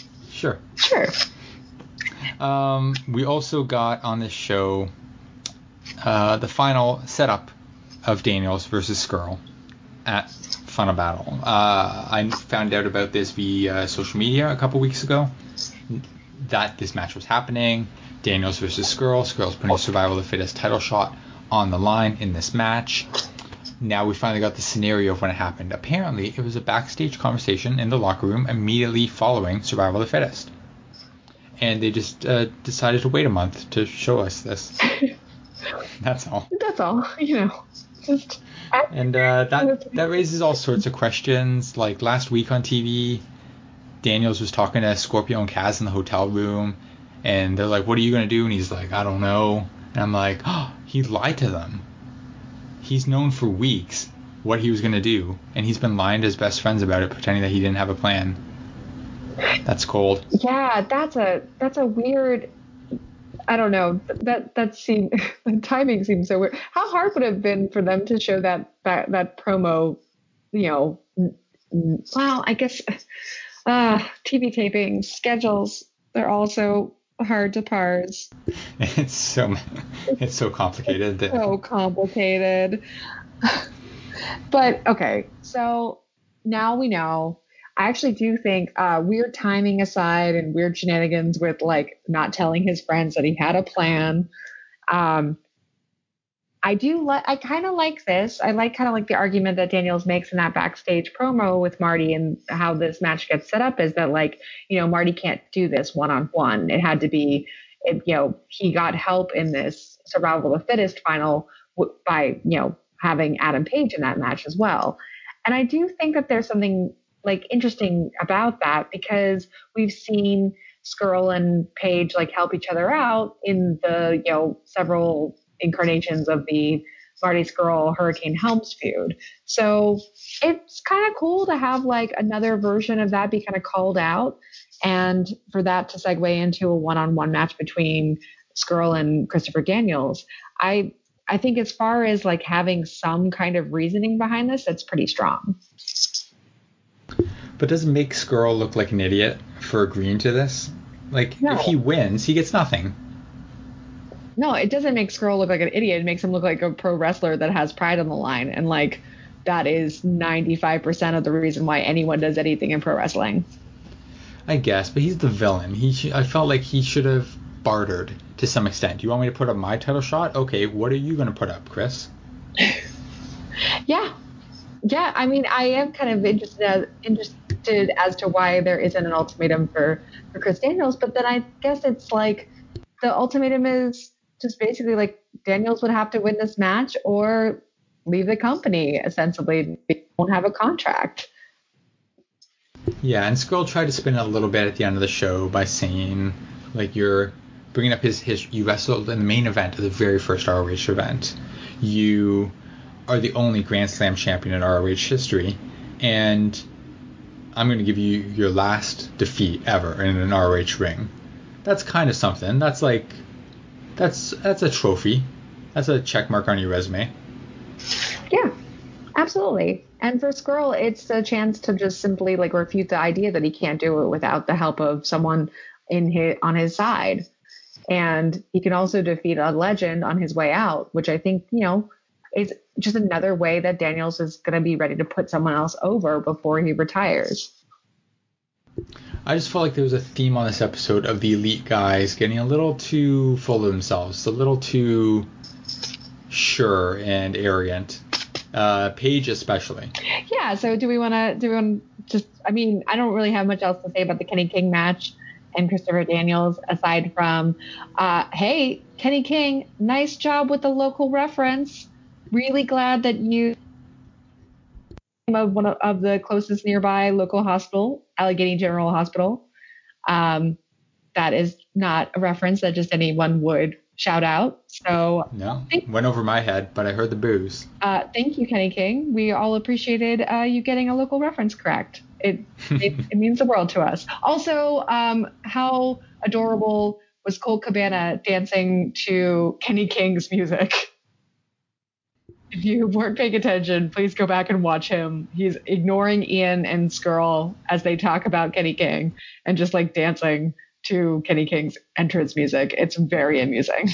Sure. Sure. Um, we also got on this show uh, the final setup of Daniels versus Skrull at Final Battle. Uh, I found out about this via social media a couple weeks ago, that this match was happening. Daniels versus Skrull. Skrull's putting Survival of the Fittest title shot on the line in this match. Now we finally got the scenario of when it happened. Apparently, it was a backstage conversation in the locker room immediately following Survival of the Fittest. And they just uh, decided to wait a month to show us this. That's all. That's all, you know. Just and uh, that that raises all sorts of questions. Like last week on T V, Daniels was talking to Scorpio and Kaz in the hotel room, and they're like, "What are you gonna do?" And he's like, "I don't know." And I'm like, "Oh, he lied to them. He's known for weeks what he was gonna do, and he's been lying to his best friends about it, pretending that he didn't have a plan." That's cold. Yeah, that's a that's a weird. I don't know. That that seemed the timing seems so weird. How hard would it have been for them to show that that that promo? You know, well, I guess uh, T V tapings schedules, they're also hard to parse. It's so it's so complicated. That... so complicated. But okay, so now we know. I actually do think uh, weird timing aside and weird shenanigans with like not telling his friends that he had a plan. Um, I do like, I kind of like this. I like kind of like the argument that Daniels makes in that backstage promo with Marty and how this match gets set up is that like, you know, Marty can't do this one on one. It had to be, it, you know, he got help in this Survival of the Fittest final w- by, you know, having Adam Page in that match as well. And I do think that there's something like interesting about that because we've seen Skrull and Page like help each other out in the, you know, several incarnations of the Marty Skrull Hurricane Helms feud. So it's kind of cool to have like another version of that be kind of called out and for that to segue into a one-on-one match between Skrull and Christopher Daniels. I I think as far as like having some kind of reasoning behind this, that's pretty strong. But does it make Skrull look like an idiot for agreeing to this? Like, No. if he wins, he gets nothing. No, it doesn't make Skrull look like an idiot. It makes him look like a pro wrestler that has pride on the line. And, like, that is ninety-five percent of the reason why anyone does anything in pro wrestling. I guess, but he's the villain. He sh- I felt like he should have bartered to some extent. You want me to put up my title shot? Okay, what are you going to put up, Chris? Yeah. Yeah, I mean, I am kind of interested as, interested as to why there isn't an ultimatum for, for Chris Daniels, but then I guess it's like the ultimatum is just basically like Daniels would have to win this match or leave the company, ostensibly. He won't have a contract. Yeah, and Skrull tried to spin it a little bit at the end of the show by saying, like, you're bringing up his, his you wrestled in the main event of the very first R O H event. You are the only Grand Slam champion in R O H history, and I'm going to give you your last defeat ever in an R O H ring. That's kind of something. That's like, that's that's a trophy. That's a check mark on your resume. Yeah, absolutely. And for Skrull, it's a chance to just simply like refute the idea that he can't do it without the help of someone in his, on his side. And he can also defeat a legend on his way out, which I think, you know, is just another way that Daniels is going to be ready to put someone else over before he retires. I just felt like there was a theme on this episode of the elite guys getting a little too full of themselves, a little too sure and arrogant. Uh, Paige especially. Yeah. So do we want to? Do we want to just? I mean, I don't really have much else to say about the Kenny King match and Christopher Daniels aside from, uh, hey, Kenny King, nice job with the local reference. Really glad that you of one of, of the closest nearby local hospital, Allegheny General Hospital. Um, that is not a reference that just anyone would shout out. So no, went over my head, but I heard the boos. Uh, thank you, Kenny King. We all appreciated uh, you getting a local reference correct. It, it it means the world to us. Also, um, how adorable was Colt Cabana dancing to Kenny King's music? if you weren't paying attention, please go back and watch him. He's ignoring Ian and Skrull as they talk about Kenny King and just like dancing to Kenny King's entrance music. It's very amusing.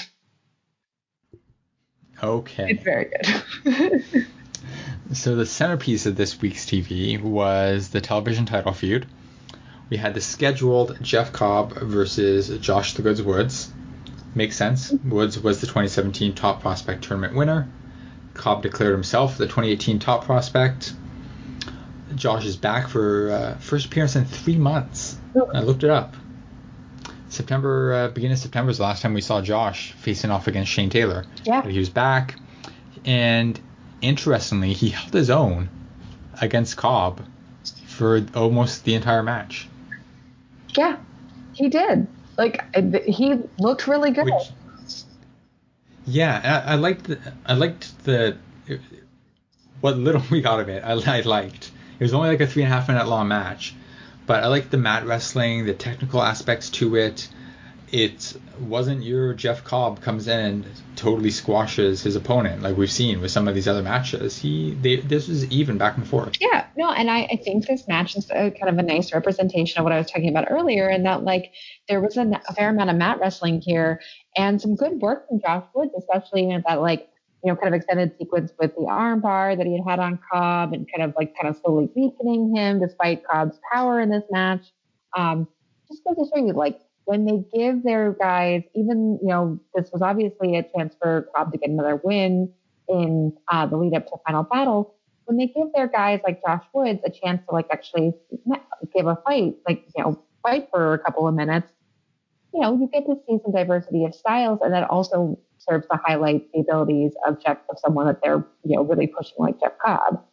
Okay. It's very good. So the centerpiece of this week's T V was the television title feud. We had the scheduled Jeff Cobb versus Josh the Goods Woods. Makes sense. Woods was the twenty seventeen Top Prospect Tournament winner. Cobb declared himself the twenty eighteen Top Prospect. Josh is back for uh, first appearance in three months. I looked it up. September, uh, beginning of September was the last time we saw Josh facing off against Shane Taylor. Yeah. But he was back, and interestingly, he held his own against Cobb for almost the entire match. Yeah, he did. Like, he looked really good. Which, yeah, I, I liked the, I liked the what little we got of it. I, I liked. It was only like a three and a half minute long match, but I liked the mat wrestling, the technical aspects to it. It wasn't your Jeff Cobb comes in and totally squashes his opponent like we've seen with some of these other matches. He, they, this was even back and forth. Yeah, no, and I, I think this match is a, kind of a nice representation of what I was talking about earlier, in that like there was a, a fair amount of mat wrestling here and some good work from Josh Woods, especially in that like you know kind of extended sequence with the arm bar that he had had on Cobb and kind of like kind of slowly weakening him despite Cobb's power in this match. Um, just goes to show you like. When they give their guys, even, you know, this was obviously a chance for Cobb to get another win in uh, the lead up to Final Battle. When they give their guys like Josh Woods a chance to like actually give a fight, like, you know, fight for a couple of minutes, you know, you get to see some diversity of styles, and that also serves to highlight the abilities of Jeff, of someone that they're, you know, really pushing like Jeff Cobb.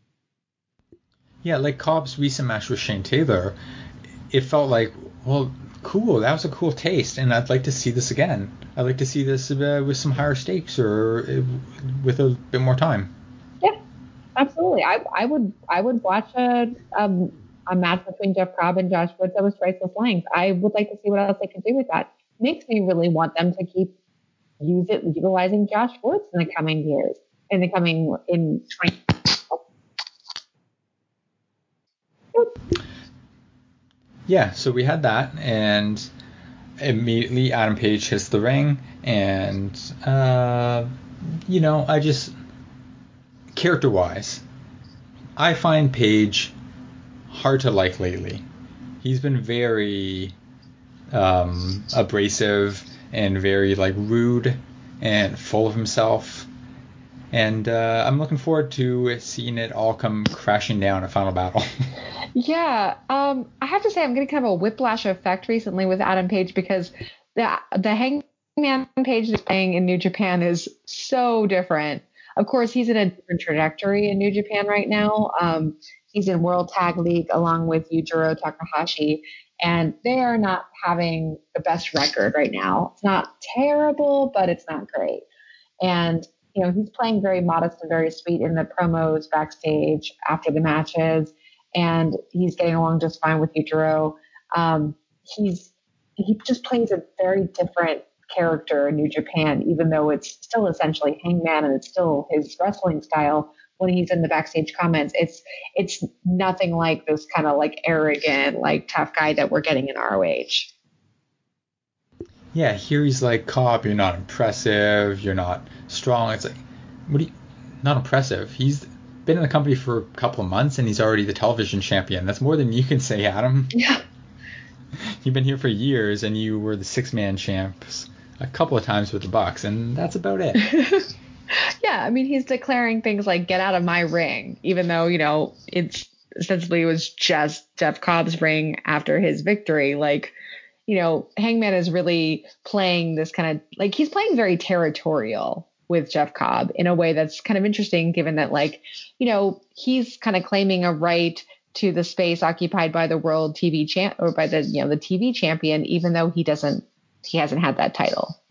Yeah, like Cobb's recent match with Shane Taylor, it felt like, well, cool, that was a cool taste, and I'd like to see this again. I'd like to see this uh, with some higher stakes or uh, with a bit more time. Yeah, absolutely. I I would I would watch a um, a match between Jeff Cobb and Josh Woods that was twice this length. I would like to see what else they could do with that. Makes me really want them to keep use it utilizing Josh Woods in the coming years, in the coming in twenty. Yeah, so we had that, and immediately Adam Page hits the ring, and, uh, you know, I just, character-wise, I find Page hard to like lately. He's been very um, abrasive and very, like, rude and full of himself, and uh, I'm looking forward to seeing it all come crashing down at Final Battle. Yeah, um, I have to say I'm getting kind of a whiplash effect recently with Adam Page, because the the Hangman Page that's playing in New Japan is so different. Of course, he's in a different trajectory in New Japan right now. Um, he's in World Tag League along with Yujiro Takahashi, and they are not having the best record right now. It's not terrible, but it's not great. And you know, he's playing very modest and very sweet in the promos backstage after the matches. And he's getting along just fine with Yujiro. Um, he's he just plays a very different character in New Japan, even though it's still essentially Hangman and it's still his wrestling style. When he's in the backstage comments, it's it's nothing like this kind of like arrogant, like tough guy that we're getting in R O H. Yeah, here he's like, Cobb, you're not impressive, you're not strong. It's like, what do you, not impressive? He's been in the company for a couple of months and he's already the television champion. That's more than you can say, Adam. Yeah. You've been here for years and you were the six-man champs a couple of times with the Bucks, and that's about it. Yeah, I mean, he's declaring things like, get out of my ring, even though, you know, it's essentially it was just Jeff Cobb's ring after his victory. Like, you know, Hangman is really playing this kind of, like, he's playing very territorial with Jeff Cobb in a way that's kind of interesting, given that, like, you know, he's kind of claiming a right to the space occupied by the world T V champ or by the, you know, the T V champion, even though he doesn't, he hasn't had that title.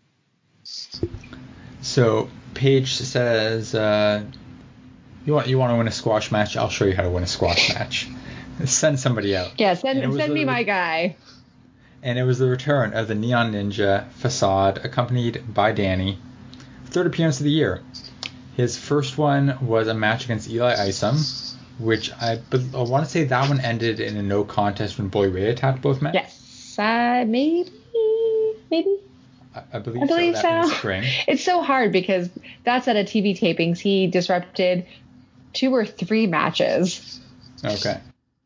So Paige says, uh, you want, you want to win a squash match? I'll show you how to win a squash match. Send somebody out. Yeah. Send, send me the, my guy. And it was the return of the Neon Ninja Facade, accompanied by Danny. Third appearance of the year. His first one was a match against Eli Isom, which I, I want to say that one ended in a no contest when Bully Ray attacked both men. Yes, uh, maybe, maybe. I, I believe, I believe so. so. That in the spring. It's so hard because that's at a T V tapings. He disrupted two or three matches. Okay.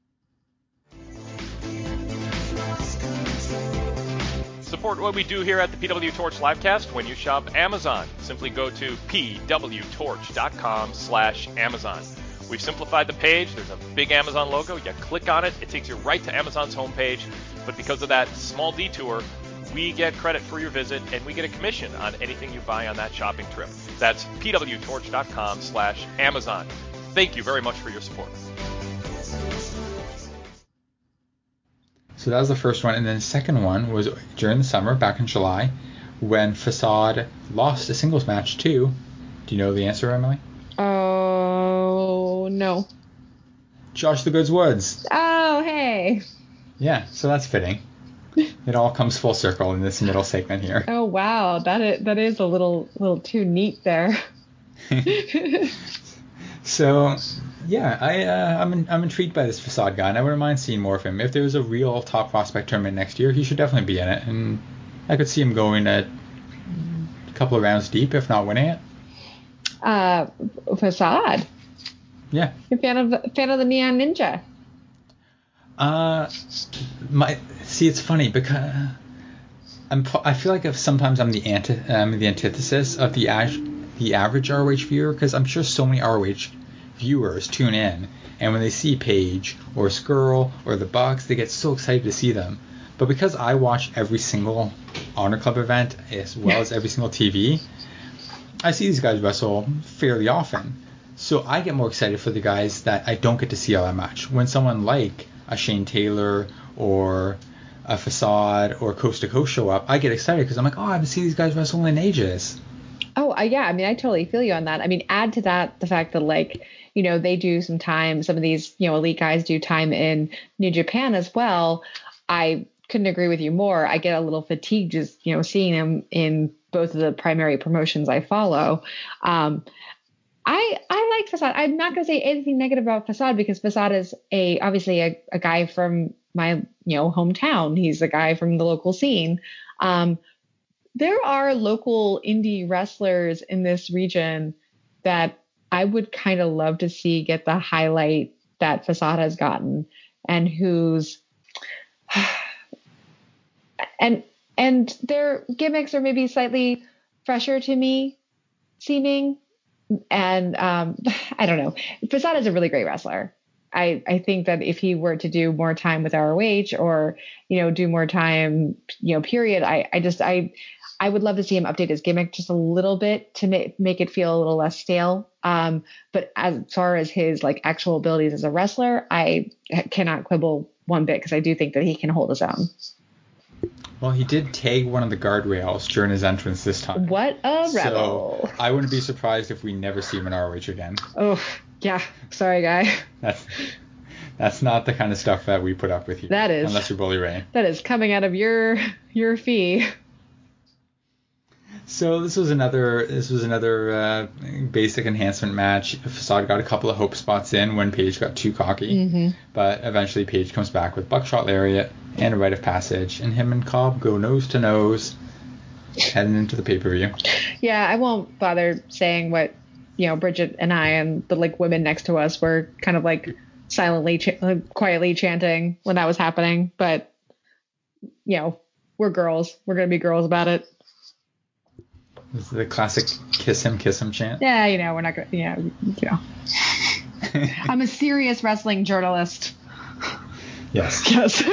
Support what we do here at the P W Torch Livecast when you shop Amazon. Simply go to p w torch dot com slash Amazon. We've simplified the page. There's a big Amazon logo. You click on it. It takes you right to Amazon's homepage. But because of that small detour, we get credit for your visit, and we get a commission on anything you buy on that shopping trip. That's p w torch dot com slash Amazon. Thank you very much for your support. So that was the first one. And then the second one was during the summer, back in July, when Facade lost a singles match to, do you know the answer, Emily? Oh, no. Josh the Goods Woods. Oh, hey. Yeah, so that's fitting. It all comes full circle in this middle segment here. Oh, wow. That is, that is a little little too neat there. So, yeah, I, uh, I'm in, I'm intrigued by this Facade guy, and I wouldn't mind seeing more of him. If there was a real top prospect tournament next year, he should definitely be in it, and I could see him going a couple of rounds deep, if not winning it. Uh, Facade. Yeah. You're a fan of the, fan of the Neon Ninja. Uh, my see, it's funny because I'm I feel like if sometimes I'm the anti um, the antithesis of the ag- the average R O H viewer, because I'm sure so many R O H viewers tune in, and when they see Paige or Skrull or the Bucks, they get so excited to see them. But because I watch every single Honor Club event as well as every single T V, I see these guys wrestle fairly often. So I get more excited for the guys that I don't get to see all that much. When someone like a Shane Taylor or a Facade or Coast to Coast show up, I get excited because I'm like, oh, I haven't seen these guys wrestle in ages. Oh, uh, yeah. I mean, I totally feel you on that. I mean, add to that the fact that, like, you know, they do some time, some of these, you know, elite guys do time in New Japan as well. I couldn't agree with you more. I get a little fatigued just, you know, seeing them in both of the primary promotions I follow. Um, I I like Facade. I'm not going to say anything negative about Facade because Facade is a obviously a, a guy from my you know hometown. He's a guy from the local scene. Um, there are local indie wrestlers in this region that I would kind of love to see get the highlight that Facade has gotten, and who's and and their gimmicks are maybe slightly fresher to me seeming. And um, I don't know. Facade is a really great wrestler. I, I think that if he were to do more time with R O H or, you know, do more time, you know, period, I, I just, I, I would love to see him update his gimmick just a little bit to make, make it feel a little less stale. Um, but as far as his like actual abilities as a wrestler, I cannot quibble one bit because I do think that he can hold his own. Well, he did tag one of the guardrails during his entrance this time. What a rebel. So I wouldn't be surprised if we never see him in R O H again. Oh, yeah. Sorry, guy. That's that's not the kind of stuff that we put up with here. That is. Unless you're Bully Ray. That is coming out of your your fee. So this was another this was another uh, basic enhancement match. Facade got a couple of hope spots in when Paige got too cocky, mm-hmm. but eventually Paige comes back with buckshot lariat and a rite of passage, and him and Cobb go nose to nose, heading into the pay per view. Yeah, I won't bother saying what you know Bridget and I and the like women next to us were kind of like silently, ch- quietly chanting when that was happening, but you know we're girls, we're gonna be girls about it. This is the classic kiss him, kiss him chant. Yeah, you know, we're not going to, yeah, you know. I'm a serious wrestling journalist. Yes. Yes.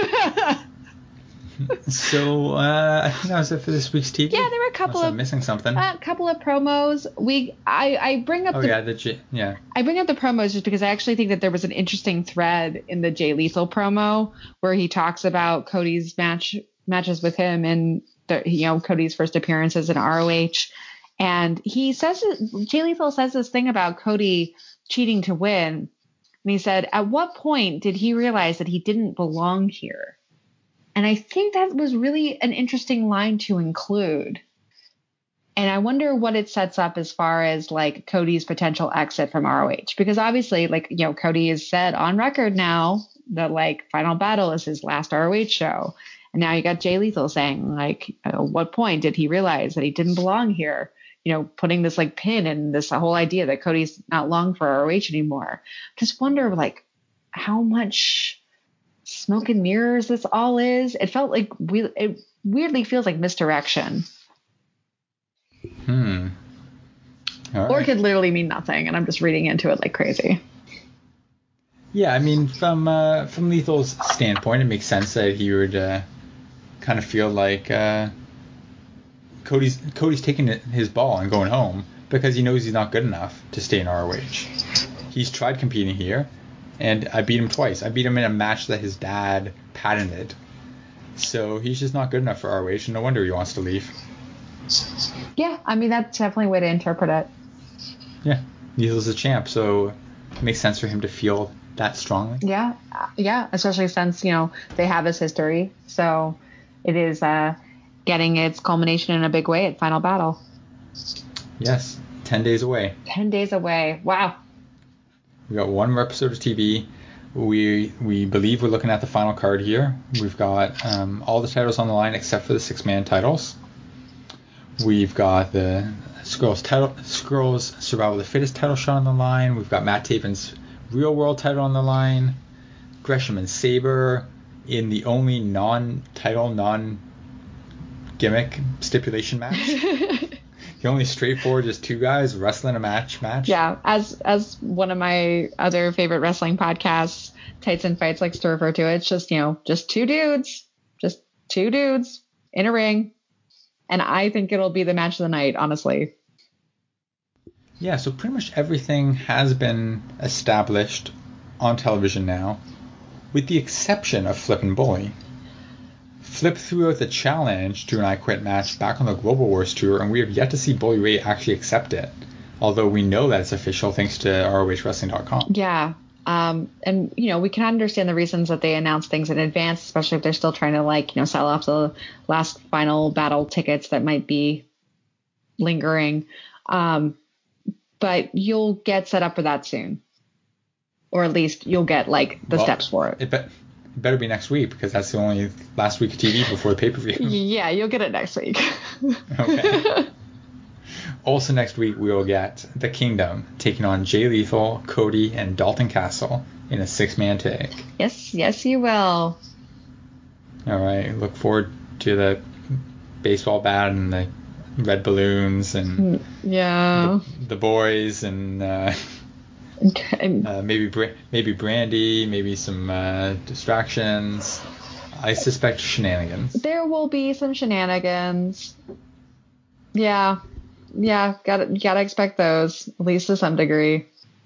So, uh, I think that was it for this week's T V. Yeah, there were a couple Unless of I'm missing something. A uh, couple of promos. We, I, I bring up oh, the, yeah, the J- yeah. I bring up the promos just because I actually think that there was an interesting thread in the Jay Lethal promo where he talks about Cody's match matches with him and the, you know, Cody's first appearances in R O H. And he says, Jay Lethal says this thing about Cody cheating to win. And he said, at what point did he realize that he didn't belong here? And I think that was really an interesting line to include. And I wonder what it sets up as far as like Cody's potential exit from R O H, because obviously, like, you know, Cody has said on record now that like Final Battle is his last R O H show. And now you got Jay Lethal saying like, at what point did he realize that he didn't belong here? You know, putting this like pin in this whole idea that Cody's not long for R O H anymore. Just wonder like how much smoke and mirrors this all is. It felt like we, it weirdly feels like misdirection. Hmm. All right. Or it could literally mean nothing, and I'm just reading into it like crazy. Yeah, I mean, from uh, from Lethal's standpoint, it makes sense that he would uh, kind of feel like uh, Cody's Cody's taking his ball and going home because he knows he's not good enough to stay in R O H. He's tried competing here, and I beat him twice. I beat him in a match that his dad patented. So he's just not good enough for R O H, and no wonder he wants to leave. Yeah, I mean, that's definitely a way to interpret it. Yeah, Lethal's a champ, so it makes sense for him to feel that strongly. Yeah, yeah, especially since, you know, they have this history. So it is uh, getting its culmination in a big way at Final Battle. Yes, ten days away. ten days away. Wow. We got one more episode of T V. We we believe we're looking at the final card here. We've got um, all the titles on the line except for the six-man titles. We've got the Scrolls title, Scrolls Survival of the Fittest title shot on the line. We've got Matt Taven's Real World title on the line. Gresham and Sabre in the only non-title, non-gimmick stipulation match. The only straightforward, just two guys wrestling a match. Match. Yeah, as as one of my other favorite wrestling podcasts, Tights and Fights, likes to refer to it, it's just, you know, just two dudes, just two dudes in a ring. And I think it'll be the match of the night, honestly. Yeah, so pretty much everything has been established on television now, with the exception of Flip and Bully. Flip threw out the challenge to an I Quit match back on the Global Wars tour, and we have yet to see Bully Ray actually accept it. Although we know that it's official thanks to R O H Wrestling dot com. Yeah. Um, and, you know, we can understand the reasons that they announce things in advance, especially if they're still trying to, like, you know, sell off the last Final Battle tickets that might be lingering. Um, but you'll get set up for that soon. Or at least you'll get, like, the well, steps for it. It, be- it better be next week, because that's the only last week of T V before the pay-per-view. Yeah, you'll get it next week. Okay. Also next week, we will get The Kingdom taking on Jay Lethal, Cody, and Dalton Castle in a six-man tag. Yes, yes, you will. All right. Look forward to the baseball bat and the red balloons and yeah, the, the boys and uh, uh, maybe Bra- maybe Brandy, maybe some uh, distractions. I suspect shenanigans. There will be some shenanigans. Yeah. Yeah, gotta gotta expect those, at least to some degree.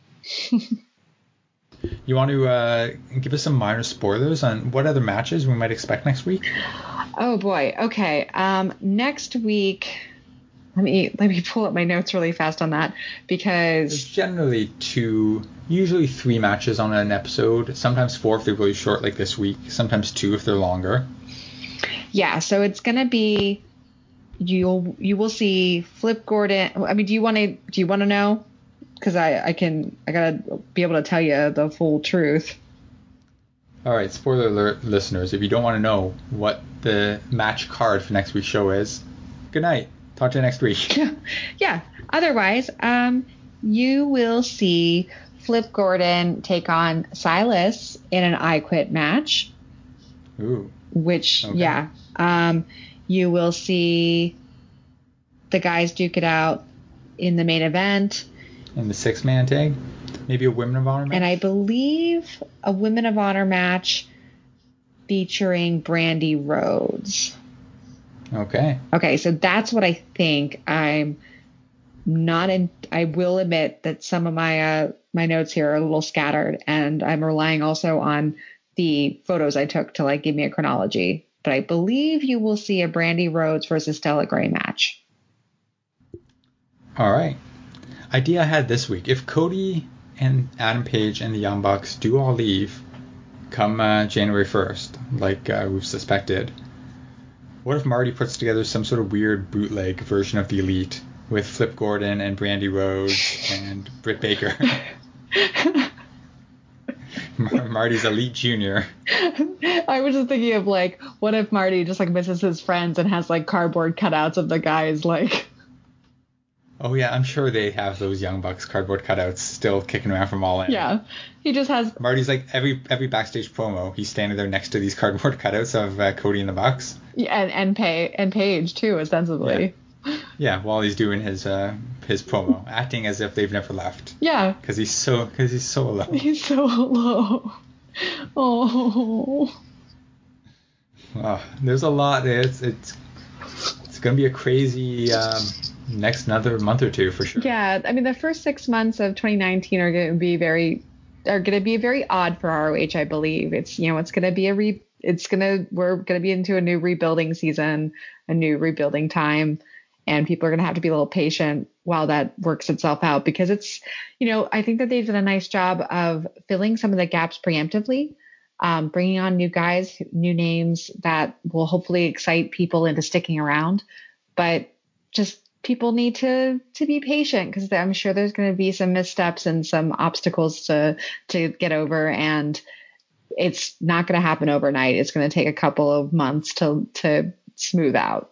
You want to uh, give us some minor spoilers on what other matches we might expect next week? Oh boy. Okay. Um, next week, let me let me pull up my notes really fast on that, because There's generally two, usually three matches on an episode. Sometimes four if they're really short, like this week. Sometimes two if they're longer. yeah. So it's gonna be. You'll you will see Flip Gordon. I mean, do you want to do you want to know? Because I I can I gotta be able to tell you the full truth. All right, spoiler alert, listeners. If you don't want to know what the match card for next week's show is, good night. Talk to you next week. Yeah. Yeah. Otherwise, um, you will see Flip Gordon take on Silas in an I Quit match. Ooh. Which Okay. yeah. Um. You will see the guys duke it out in the main event. In the six-man tag, maybe a Women of Honor match. And I believe a Women of Honor match featuring Brandy Rhodes. Okay. Okay, so that's what I think. I'm not in. I will admit that some of my uh, my notes here are a little scattered, and I'm relying also on the photos I took to like give me a chronology. But I believe you will see a Brandy Rhodes versus Stella Gray match. All right. Idea I had this week. If Cody and Adam Page and the Young Bucks do all leave come uh, January first, like uh, we've suspected, What if Marty puts together some sort of weird bootleg version of the Elite with Flip Gordon and Brandy Rhodes and Britt Baker? Mar- Marty's Elite Junior. I was just thinking of like, what if Marty just like misses his friends and has like cardboard cutouts of the guys like. Oh yeah, I'm sure they have those Young Bucks cardboard cutouts still kicking around from All In. Yeah, he just has. Marty's like every every backstage promo, he's standing there next to these cardboard cutouts of uh, Cody and the Bucks. Yeah, and and Pay and Paige too, ostensibly. Yeah, yeah while he's doing his uh, his promo, acting as if they've never left. Yeah. Because he's so because he's so low. He's so low. Oh. Oh, there's a lot. It's it's it's gonna be a crazy um, next another month or two for sure. Yeah, I mean the first six months of twenty nineteen are going to be very are going to be very odd for R O H, I believe. It's you know it's going to be a re it's going to we're going to be into a new rebuilding season, a new rebuilding time, and people are going to have to be a little patient while that works itself out because it's you know I think that they've done a nice job of filling some of the gaps preemptively. Um, bringing on new guys, new names that will hopefully excite people into sticking around. But just people need to to be patient because I'm sure there's going to be some missteps and some obstacles to to get over, and it's not going to happen overnight. It's going to take a couple of months to to smooth out.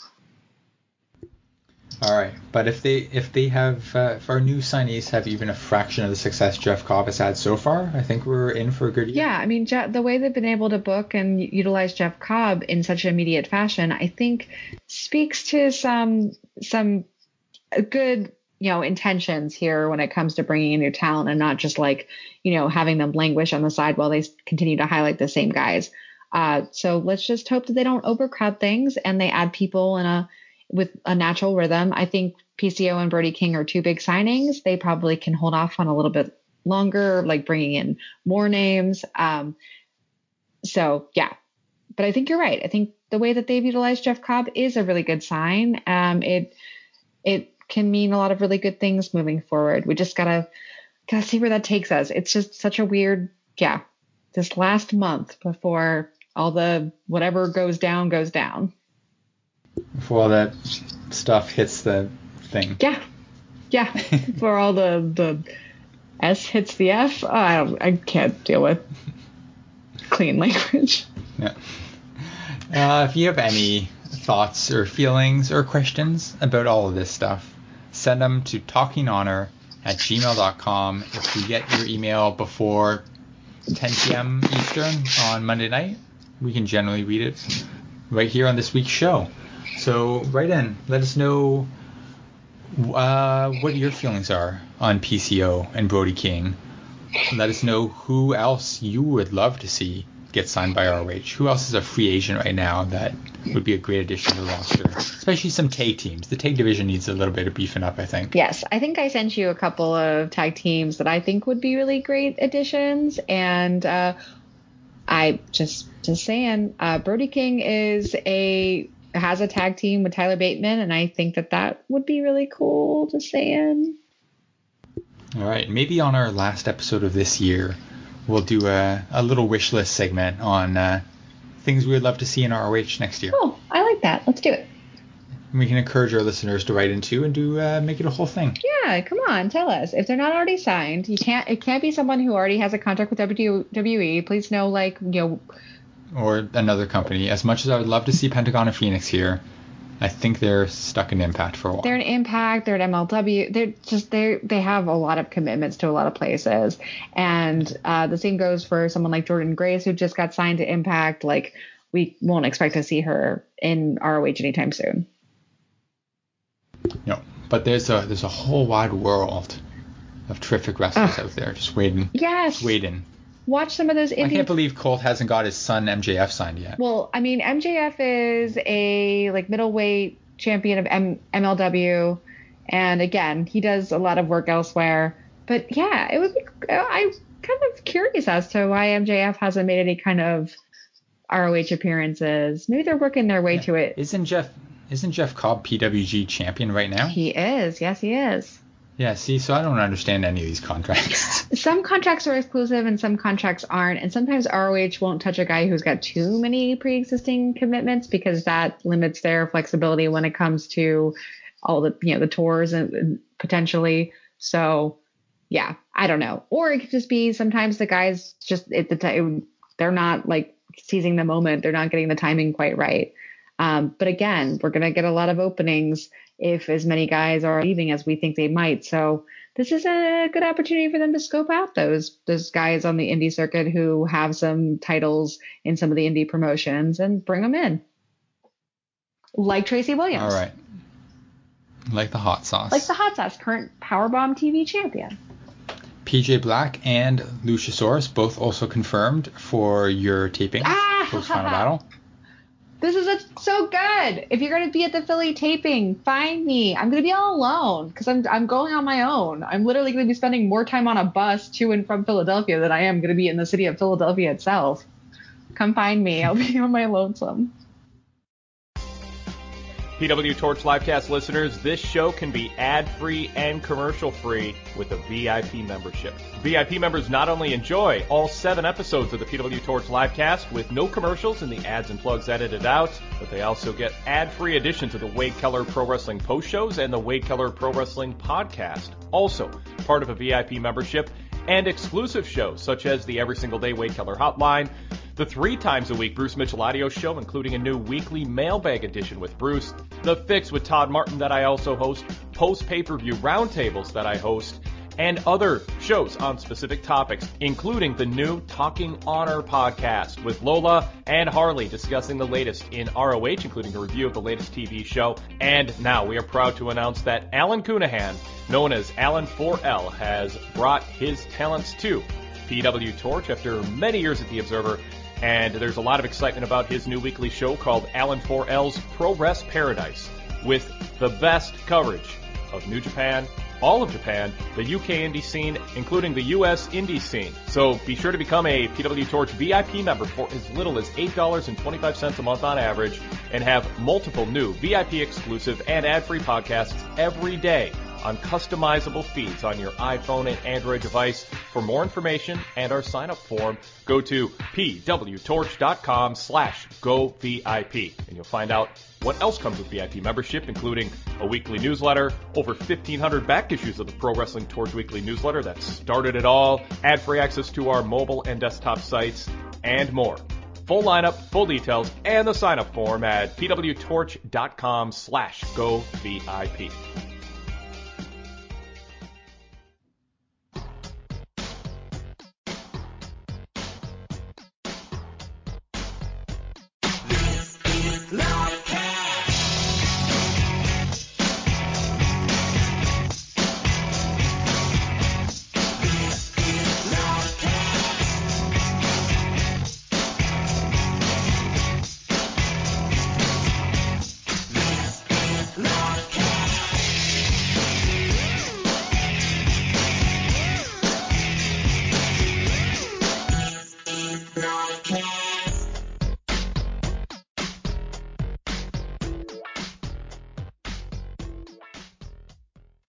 All right, but if they if they have uh, if our new signees have even a fraction of the success Jeff Cobb has had so far, I think we're in for a good year. Yeah, I mean Je- the way they've been able to book and utilize Jeff Cobb in such an immediate fashion, I think speaks to some some good you know intentions here when it comes to bringing in new talent and not just like you know having them languish on the side while they continue to highlight the same guys. Uh, so let's just hope that they don't overcrowd things and they add people in a with a natural rhythm. I think P C O and Brody King are two big signings. They probably can hold off on a little bit longer, like bringing in more names. Um, so yeah, but I think you're right. I think the way that they've utilized Jeff Cobb is a really good sign. Um, it, it can mean a lot of really good things moving forward. We just gotta, gotta see where that takes us. It's just such a weird, yeah, this last month before all the, whatever goes down, goes down. Before all that stuff hits the thing. Yeah, yeah. Before all the the S hits the F, oh, I don't, I can't deal with clean language. Yeah. Uh, if you have any thoughts or feelings or questions about all of this stuff, send them to talkinghonor at gmail dot com. If we get your email before ten p.m. Eastern on Monday night, we can generally read it right here on this week's show. So write in. Let us know uh, what your feelings are on P C O and Brody King. Let us know who else you would love to see get signed by R O H. Who else is a free agent right now that would be a great addition to the roster? Especially some tag teams. The tag division needs a little bit of beefing up, I think. Yes, I think I sent you a couple of tag teams that I think would be really great additions. And uh, I just, just saying, uh, Brody King is a... has a tag team with Tyler Bateman, and I think that that would be really cool to say in. All right, maybe on our last episode of this year, we'll do a, a little wish list segment on uh, things we would love to see in R O H next year. Oh, I like that. Let's do it. We can encourage our listeners to write into and do uh, make it a whole thing. Yeah, come on, tell us if they're not already signed. You can't. It can't be someone who already has a contract with W W E. Please know, like you know. Or another company. As much as I would love to see Pentagon and Phoenix here, I think they're stuck in Impact for a while. They're an Impact. They're at M L W. They're just they they have a lot of commitments to a lot of places, and uh, the same goes for someone like Jordan Grace, who just got signed to Impact. Like we won't expect to see her in R O H anytime soon. No, but there's a there's a whole wide world of terrific wrestlers uh, out there just waiting. Yes. Just waiting. Watch some of those indie... I can't believe Colt hasn't got his son M J F signed yet. Well, I mean, M J F is a like middleweight champion of M- MLW, and again, he does a lot of work elsewhere. But yeah, it would be. I'm kind of curious as to why M J F hasn't made any kind of R O H appearances. Maybe they're working their way yeah. to it. Isn't Jeff Isn't Jeff Cobb P W G champion right now? He is. Yes, he is. Yeah, see, so I don't understand any of these contracts. Some contracts are exclusive and some contracts aren't. And sometimes R O H won't touch a guy who's got too many pre-existing commitments because that limits their flexibility when it comes to all the, you know, the tours and, and potentially. So, yeah, I don't know. Or it could just be sometimes the guys just at the time, they're not like seizing the moment. They're not getting the timing quite right. Um, but again, we're going to get a lot of openings if as many guys are leaving as we think they might. So this is a good opportunity for them to scope out those those guys on the indie circuit who have some titles in some of the indie promotions and bring them in. Like Tracy Williams. All right. Like the hot sauce. Like the hot sauce, current Powerbomb T V champion. P J Black and Luchasaurus both also confirmed for your taping Ah! post Final Battle. This is a, so good. If you're going to be at the Philly taping, find me. I'm going to be all alone because I'm I'm going on my own. I'm literally going to be spending more time on a bus to and from Philadelphia than I am going to be in the city of Philadelphia itself. Come find me. I'll be on my lonesome. P W Torch Livecast listeners, this show can be ad-free and commercial-free with a V I P membership. V I P members not only enjoy all seven episodes of the P W Torch Livecast with no commercials and the ads and plugs edited out, but they also get ad-free additions to the Wade Keller Pro Wrestling post shows and the Wade Keller Pro Wrestling podcast. Also, part of a V I P membership and exclusive shows such as the Every Single Day Wade Keller Hotline, the three times a week Bruce Mitchell audio show, including a new weekly mailbag edition with Bruce, The Fix with Todd Martin that I also host, post pay-per-view roundtables that I host, and other shows on specific topics, including the new Talking Honor podcast with Lola and Harley discussing the latest in R O H, including a review of the latest T V show. And now we are proud to announce that Alan Cunahan, known as Alan four L, has brought his talents to P W Torch after many years at The Observer. And there's a lot of excitement about his new weekly show called Alan four L's Pro Wrest Paradise, with the best coverage of New Japan, all of Japan, the U K indie scene, including the U S indie scene. So be sure to become a P W Torch V I P member for as little as eight dollars and twenty-five cents a month on average, and have multiple new V I P exclusive and ad-free podcasts every day on customizable feeds on your iPhone and Android device. For more information and our sign-up form, go to pwtorch.com slash go VIP, and you'll find out what else comes with V I P membership, including a weekly newsletter, over fifteen hundred back issues of the Pro Wrestling Torch weekly newsletter that started it all, ad-free access to our mobile and desktop sites, and more. Full lineup, full details, and the sign-up form at pwtorch.com slash go VIP.